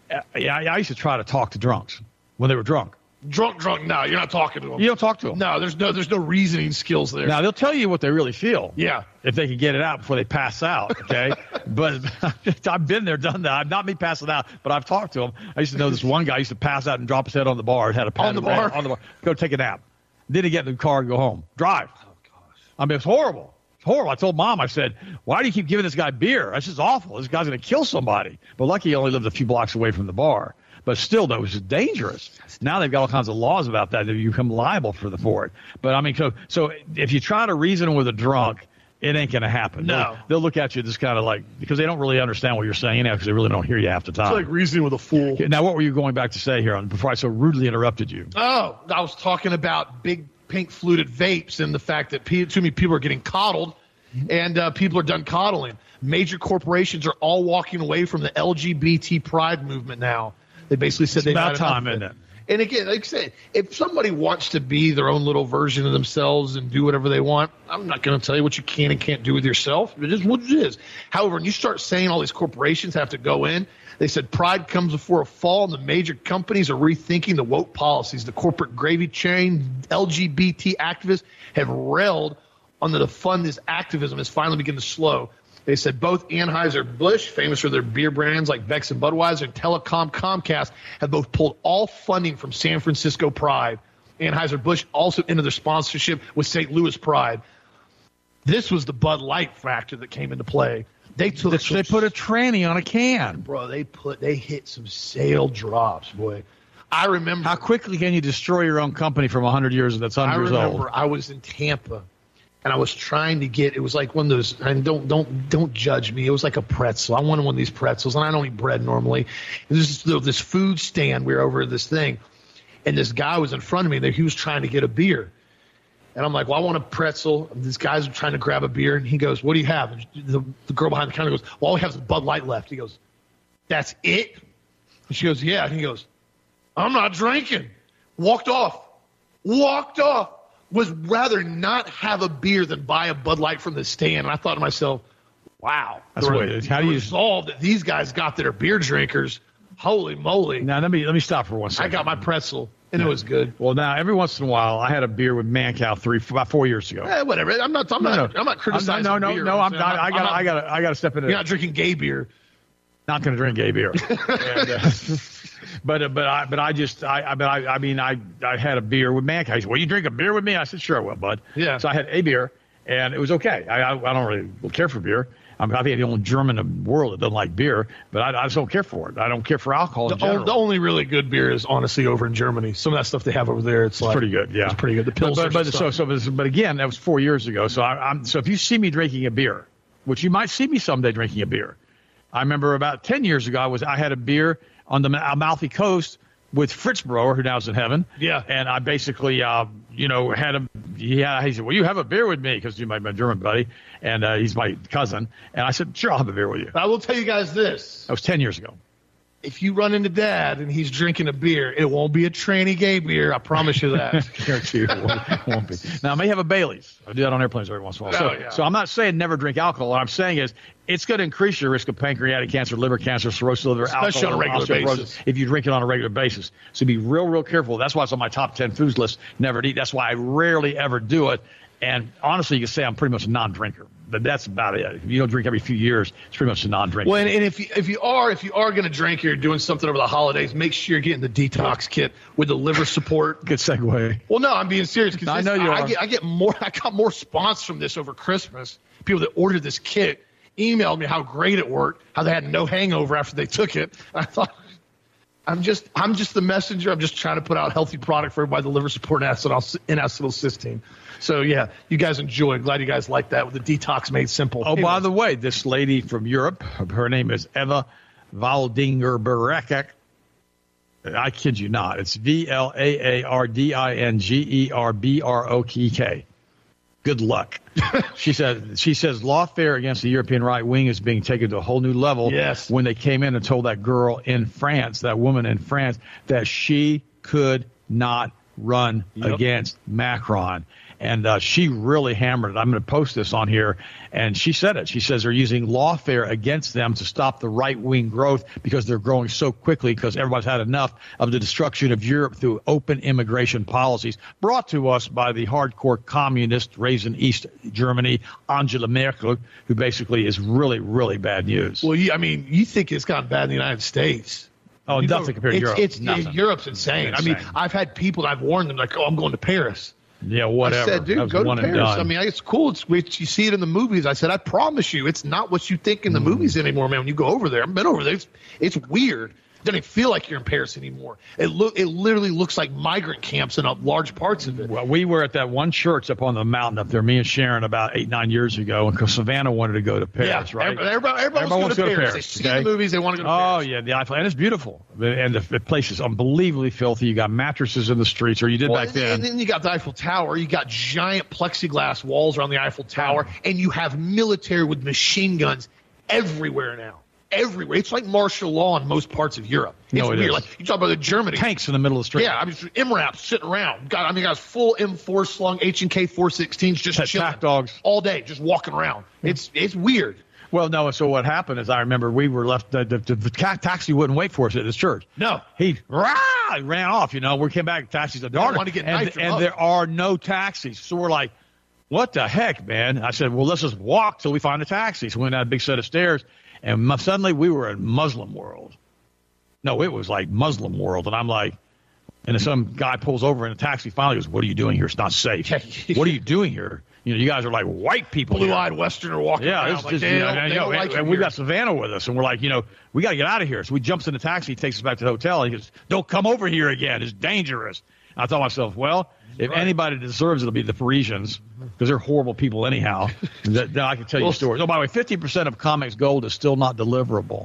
[SPEAKER 2] I used to try to talk to drunks when they were drunk.
[SPEAKER 1] Drunk. No, you're not talking to them.
[SPEAKER 2] You don't talk to them.
[SPEAKER 1] No, there's no reasoning skills there.
[SPEAKER 2] Now, they'll tell you what they really feel.
[SPEAKER 1] Yeah.
[SPEAKER 2] If they can get it out before they pass out, okay? But I've been there, done that. Not me passing out, but I've talked to them. I used to know this one guy used to pass out and drop his head on the bar. Had a pad
[SPEAKER 1] on the bar?
[SPEAKER 2] On the bar. Go take a nap. Then he'd get in the car and go home. Drive. Oh, gosh. I mean, it's horrible. It's horrible. I told Mom, I said, why do you keep giving this guy beer? That's just awful. This guy's going to kill somebody. But lucky he only lived a few blocks away from the bar. But still, that was dangerous. Now they've got all kinds of laws about that. You become liable for it. But, I mean, so if you try to reason with a drunk, it ain't going to happen.
[SPEAKER 1] No.
[SPEAKER 2] They'll look at you just kind of like, because they don't really understand what you're saying now because they really don't hear you half the time.
[SPEAKER 1] It's like reasoning with a fool.
[SPEAKER 2] Now, what were you going back to say here before I so rudely interrupted you?
[SPEAKER 1] Oh, I was talking about big pink fluted vapes and the fact that too many people are getting coddled and people are done coddling. Major corporations are all walking away from the LGBT pride movement now. They basically said they've had enough
[SPEAKER 2] time, isn't it?
[SPEAKER 1] And again, like I said, if somebody wants to be their own little version of themselves and do whatever they want, I'm not going to tell you what you can and can't do with yourself. It is what it is. However, when you start saying all these corporations have to go in, they said pride comes before a fall, and the major companies are rethinking the woke policies. The corporate gravy train, LGBT activists have railed on the fund this activism is finally beginning to slow. They said both Anheuser-Busch, famous for their beer brands like Beck's and Budweiser, and Telecom Comcast have both pulled all funding from San Francisco Pride. Anheuser-Busch also ended their sponsorship with St. Louis Pride. This was the Bud Light factor that came into play. They put a
[SPEAKER 2] tranny on a can.
[SPEAKER 1] Bro, they hit some sale drops, boy. I remember.
[SPEAKER 2] How quickly can you destroy your own company from 100 years that's 100 years old?
[SPEAKER 1] I remember I was in Tampa, and I was trying to get, it was like one of those, and don't judge me. It was like a pretzel. I wanted one of these pretzels, and I don't eat bread normally. This food stand, we were over at this thing, and this guy was in front of me, and he was trying to get a beer. And I'm like, well, I want a pretzel. This guy's trying to grab a beer, and he goes, what do you have? And the girl behind the counter goes, well, all we have is Bud Light left. He goes, that's it? And she goes, yeah. And he goes, I'm not drinking. Walked off. Was rather not have a beer than buy a Bud Light from the stand. And I thought to myself, wow.
[SPEAKER 2] That's what it is. How do you
[SPEAKER 1] resolve that these guys got that are beer drinkers? Holy moly.
[SPEAKER 2] Now, let me stop for 1 second.
[SPEAKER 1] I got my pretzel, and it was good.
[SPEAKER 2] Well, now, every once in a while, I had a beer with Mancow about 4 years ago.
[SPEAKER 1] Whatever. I'm not criticizing beer.
[SPEAKER 2] No, I'm not. I got to step in.
[SPEAKER 1] You're not drinking gay beer.
[SPEAKER 2] Not going to drink gay beer. But I had a beer with Mancow. He said, "Well, you drink a beer with me?" I said, "Sure, I will, bud."
[SPEAKER 1] Yeah.
[SPEAKER 2] So I had a beer, and it was okay. I don't really care for beer. I think I'm the only German in the world that doesn't like beer, but I just don't care for it. I don't care for alcohol in general.
[SPEAKER 1] The only really good beer is honestly over in Germany. Some of that stuff they have over there, it's like
[SPEAKER 2] pretty good. Yeah,
[SPEAKER 1] it's pretty good. The Pilsner.
[SPEAKER 2] But again, that was 4 years ago. So if you see me drinking a beer, which you might see me someday drinking a beer, I remember about 10 years ago I had a beer on the Amalfi Coast with Fritz Broer, who now's in heaven.
[SPEAKER 1] Yeah.
[SPEAKER 2] And I basically, had him. He said, well, you have a beer with me, because he's my German buddy, and he's my cousin. And I said, sure, I'll have a beer with you.
[SPEAKER 1] I will tell you guys this.
[SPEAKER 2] That was 10 years ago.
[SPEAKER 1] If you run into Dad and he's drinking a beer, it won't be a tranny gay beer. I promise you that.
[SPEAKER 2] Guarantee you it won't be. Now, I may have a Bailey's. I do that on airplanes every once in a while. So I'm not saying never drink alcohol. What I'm saying is it's going to increase your risk of pancreatic cancer, liver cancer, cirrhosis of the liver,
[SPEAKER 1] especially on a regular basis.
[SPEAKER 2] If you drink it on a regular basis. So be real careful. That's why it's on my top 10 foods list, never to eat. That's why I rarely ever do it. And honestly, you can say I'm pretty much a non-drinker. But that's about it. If you don't drink every few years, it's pretty much a non-drinker.
[SPEAKER 1] Well, and if you are going to drink, you're doing something over the holidays, make sure you're getting the detox kit with the liver support.
[SPEAKER 2] Good segue.
[SPEAKER 1] Well, no, I'm being serious, because
[SPEAKER 2] I know you are.
[SPEAKER 1] I got more response from this over Christmas. People that ordered this kit emailed me how great it worked, how they had no hangover after they took it. I thought, I'm just the messenger. I'm just trying to put out a healthy product for everybody, the liver support and N-acetylcysteine. So, yeah, you guys enjoy. Glad you guys like that with the detox made simple.
[SPEAKER 2] Oh, by the way, this lady from Europe, her name is Eva Valdingerberek. I kid you not. It's VLAARDINGERBROK. Good luck. She says lawfare against the European right wing is being taken to a whole new level.
[SPEAKER 1] Yes.
[SPEAKER 2] When they came in and told that girl in France, that woman in France, that she could not run against Macron. And she really hammered it. I'm going to post this on here. And she said it. She says they're using lawfare against them to stop the right-wing growth because they're growing so quickly because everybody's had enough of the destruction of Europe through open immigration policies brought to us by the hardcore communist raised in East Germany, Angela Merkel, who basically is really, really bad news.
[SPEAKER 1] Well, you think it's gotten bad in the United States.
[SPEAKER 2] Oh, nothing compared to Europe.
[SPEAKER 1] Europe's insane. I mean, I've had people, I've warned them, like, I'm going to Paris.
[SPEAKER 2] Yeah, whatever.
[SPEAKER 1] I said, dude, go to Paris. I mean, it's cool. You see it in the movies. I said, I promise you, it's not what you think in the movies anymore, man. When you go over there, I've been over there. It's weird. It doesn't feel like you're in Paris anymore. It literally looks like migrant camps in large parts of it.
[SPEAKER 2] Well, we were at that one church up on the mountain up there, me and Sharon, about 8-9 years ago, and because Savannah wanted to go to Paris, right?
[SPEAKER 1] Everybody wants to go to Paris. They see the movies, they want to go to Paris.
[SPEAKER 2] Oh, yeah, the Eiffel. And it's beautiful. And the place is unbelievably filthy. You got mattresses in the streets, or you did back then.
[SPEAKER 1] And then you got the Eiffel Tower. You got giant plexiglass walls around the Eiffel Tower, and you have military with machine guns everywhere now. Everywhere. It's like martial law in most parts of Europe. It's weird. Like, you talk about the Germany.
[SPEAKER 2] Tanks in the middle of the street.
[SPEAKER 1] Yeah, I mean, MRAPs sitting around. Guys full M4 slung H&K 416s just chilling.
[SPEAKER 2] Dogs.
[SPEAKER 1] All day, just walking around. It's weird.
[SPEAKER 2] Well, no, so what happened is I remember we were left, the taxi wouldn't wait for us at this church.
[SPEAKER 1] No.
[SPEAKER 2] He ran off, We came back, taxis are dark. And there are no taxis. So we're like, what the heck, man? I said, well, let's just walk till we find a taxi. So we went down a big set of stairs. And suddenly we were in Muslim world. No, it was like Muslim world. And I'm like, and then some guy pulls over in a taxi, finally goes, what are you doing here? It's not safe. What are you doing here? You guys are like white people.
[SPEAKER 1] Blue-eyed Westerner walking around.
[SPEAKER 2] It's just, and we got Savannah with us, and we're like, we got to get out of here. So we jumps in the taxi, takes us back to the hotel, and he goes, don't come over here again. It's dangerous. And I thought to myself, well, if anybody deserves it, it'll be the Parisians, because they're horrible people anyhow. Then I can tell you stories. Oh, by the way, 50% of Comex Gold is still not deliverable.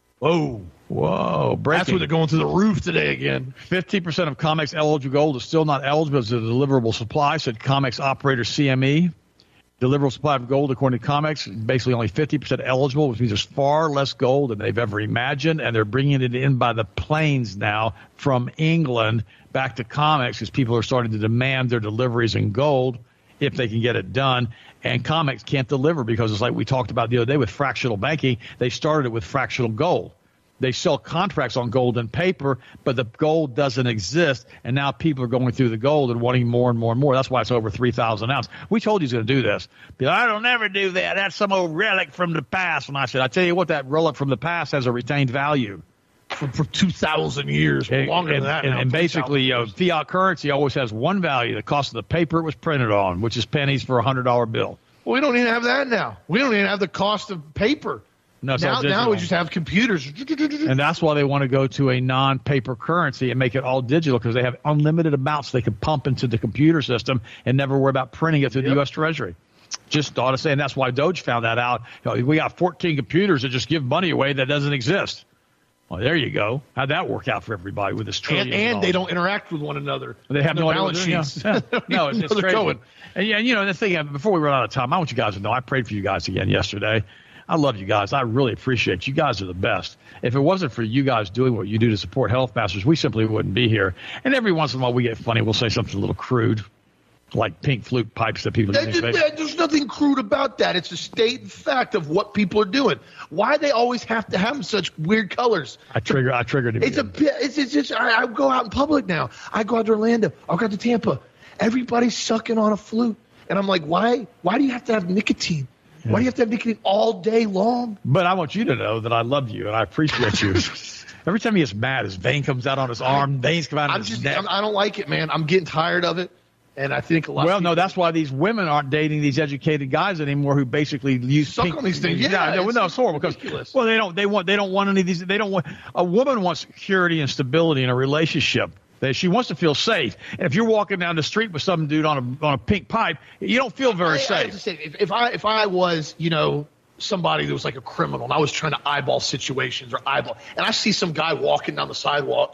[SPEAKER 2] Whoa, breaking.
[SPEAKER 1] That's where they're going through the roof today again.
[SPEAKER 2] 50% of Comex eligible gold is still not eligible as a deliverable supply, said Comex operator CME. Deliverable supply of gold, according to Comex, is basically only 50% eligible, which means there's far less gold than they've ever imagined, and they're bringing it in by the planes now from England back to Comex because people are starting to demand their deliveries in gold if they can get it done. And Comex can't deliver because it's like we talked about the other day with fractional banking. They started it with fractional gold. They sell contracts on gold and paper, but the gold doesn't exist, and now people are going through the gold and wanting more and more and more. That's why it's over 3,000 ounce. We told you he's going to do this. I don't never do that. That's some old relic from the past. And I said, I tell you what, that relic from the past has a retained value.
[SPEAKER 1] For 2,000 years, longer than that now.
[SPEAKER 2] And basically, fiat currency always has one value, the cost of the paper it was printed on, which is pennies for a $100 bill.
[SPEAKER 1] Well, we don't even have that now. We don't even have the cost of paper.
[SPEAKER 2] No,
[SPEAKER 1] now we just have computers.
[SPEAKER 2] And that's why they want to go to a non-paper currency and make it all digital, because they have unlimited amounts they can pump into the computer system and never worry about printing it through the U.S. Treasury. Just thought of saying that's why Doge found that out. We got 14 computers that just give money away that doesn't exist. Well, there you go. How'd that work out for everybody with this trillion?
[SPEAKER 1] And they don't interact with one another.
[SPEAKER 2] They have no balance sheets. Yeah. No, it's crazy.
[SPEAKER 1] Going.
[SPEAKER 2] And the thing, before we run out of time, I want you guys to know I prayed for you guys again yesterday. I love you guys. I really appreciate you. You guys are the best. If it wasn't for you guys doing what you do to support Health Masters, we simply wouldn't be here. And every once in a while we get funny. We'll say something a little crude, like pink flute pipes that people use.
[SPEAKER 1] There's nothing crude about that. It's a stated fact of what people are doing. Why they always have to have such weird colors?
[SPEAKER 2] I triggered him.
[SPEAKER 1] It's just I go out in public now. I go out to Orlando. I go out to Tampa. Everybody's sucking on a flute. And I'm like, why do you have to have nicotine? Yeah. Why do you have to have nicotine all day long?
[SPEAKER 2] But I want you to know that I love you and I appreciate you. Every time he gets mad, his vein comes out on his arm, veins come out on his neck.
[SPEAKER 1] I don't like it, man. I'm getting tired of it. And I think a lot of people,
[SPEAKER 2] no, that's why these women aren't dating these educated guys anymore who basically use
[SPEAKER 1] suck on these things.
[SPEAKER 2] It's horrible because they don't want any of these. They don't want a woman wants security and stability in a relationship. She wants to feel safe. And if you're walking down the street with some dude on a pink pipe, you don't feel very safe. I have to say,
[SPEAKER 1] if I was, somebody that was like a criminal and I was trying to eyeball situations and I see some guy walking down the sidewalk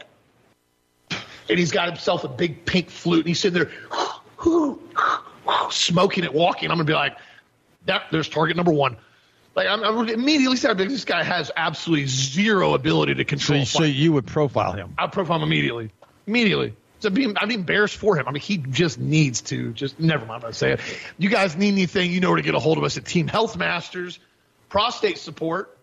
[SPEAKER 1] and he's got himself a big pink flute and he's sitting there smoking it, walking, I'm going to be like, there's target number one. Like I'm immediately saying, this guy has absolutely zero ability to control.
[SPEAKER 2] So you would profile him?
[SPEAKER 1] I'd profile him immediately. So I'd be embarrassed for him. I mean, he just needs to never mind what I say. You guys need anything, you know where to get a hold of us at Team Health Masters. Prostate support.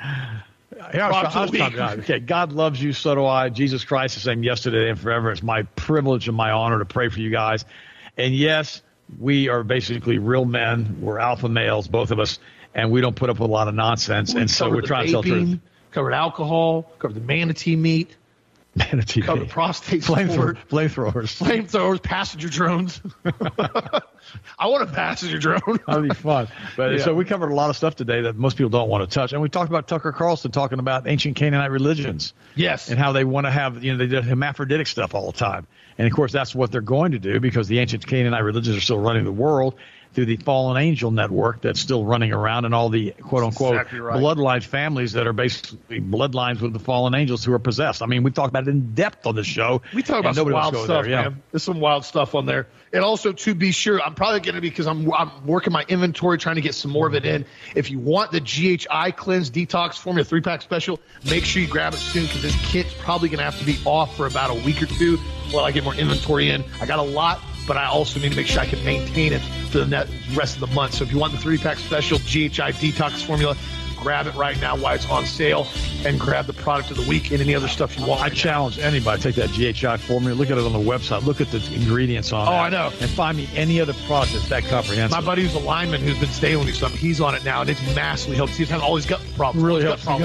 [SPEAKER 2] Okay, God loves you, so do I. Jesus Christ is the same yesterday and forever. It's my privilege and my honor to pray for you guys. And yes, we are basically real men. We're alpha males, both of us, and we don't put up with a lot of nonsense. And so we're trying to tell the truth.
[SPEAKER 1] Covered alcohol, covered the manatee meat. Covered prostate support.
[SPEAKER 2] Flamethrowers,
[SPEAKER 1] passenger drones. I want a passenger drone.
[SPEAKER 2] That'd be fun. But So we covered a lot of stuff today that most people don't want to touch. And we talked about Tucker Carlson talking about ancient Canaanite religions.
[SPEAKER 1] Yes.
[SPEAKER 2] And how they want to have, they did hermaphroditic stuff all the time. And, of course, that's what they're going to do because the ancient Canaanite religions are still running the world through the fallen angel network that's still running around and all the quote-unquote exactly right. bloodline families that are basically bloodlines with the fallen angels who are possessed. I mean, we talked about it in depth on the show.
[SPEAKER 1] We talk about some wild stuff, man. There's some wild stuff on there. And also, to be sure, I'm probably going to be, because I'm working my inventory, trying to get some more of it in. If you want the GHI Cleanse Detox Formula 3-pack special, make sure you grab it soon because this kit's probably going to have to be off for about a week or two while I get more inventory in. I got a lot, but I also need to make sure I can maintain it for the rest of the month. So if you want the 3-pack special GHI Detox Formula, grab it right now while it's on sale and grab the product of the week and any other stuff you want.
[SPEAKER 2] I challenge anybody to take that GHI formula, look at it on the website, look at the ingredients on it.
[SPEAKER 1] Oh, I know.
[SPEAKER 2] And find me any other product that's that comprehensive.
[SPEAKER 1] My buddy who's a lineman who's been staying with me something, he's on it now, and it's massively helped. He's having all these gut problems.
[SPEAKER 2] Really helps the gut.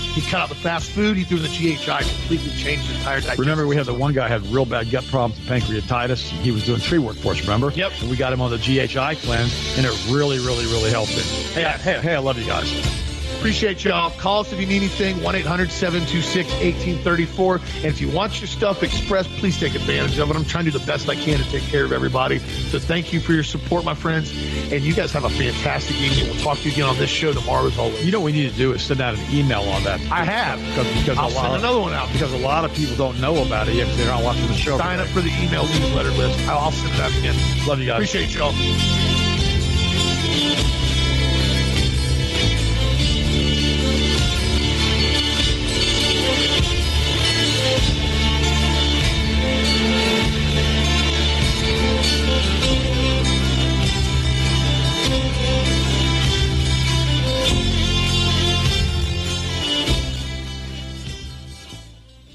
[SPEAKER 1] He cut out the fast food. He threw in the GHI, completely changed his entire digestion.
[SPEAKER 2] Remember, we had the one guy had real bad gut problems, pancreatitis. He was doing tree work for us, remember?
[SPEAKER 1] Yep.
[SPEAKER 2] And we got him on the GHI cleanse, and it really, really, really helped him. Hey, I love you guys.
[SPEAKER 1] Appreciate y'all. Call us if you need anything, 1-800-726-1834. And if you want your stuff expressed, please take advantage of it. I'm trying to do the best I can to take care of everybody. So thank you for your support, my friends. And you guys have a fantastic evening. We'll talk to you again on this show tomorrow as always.
[SPEAKER 2] You know what we need to do is send out an email on that.
[SPEAKER 1] I have.
[SPEAKER 2] Because
[SPEAKER 1] I'll send another one out.
[SPEAKER 2] Because a lot of people don't know about it yet because they're not watching the show.
[SPEAKER 1] Sign up for the email newsletter list. I'll send it out again.
[SPEAKER 2] Love you guys.
[SPEAKER 1] Appreciate y'all.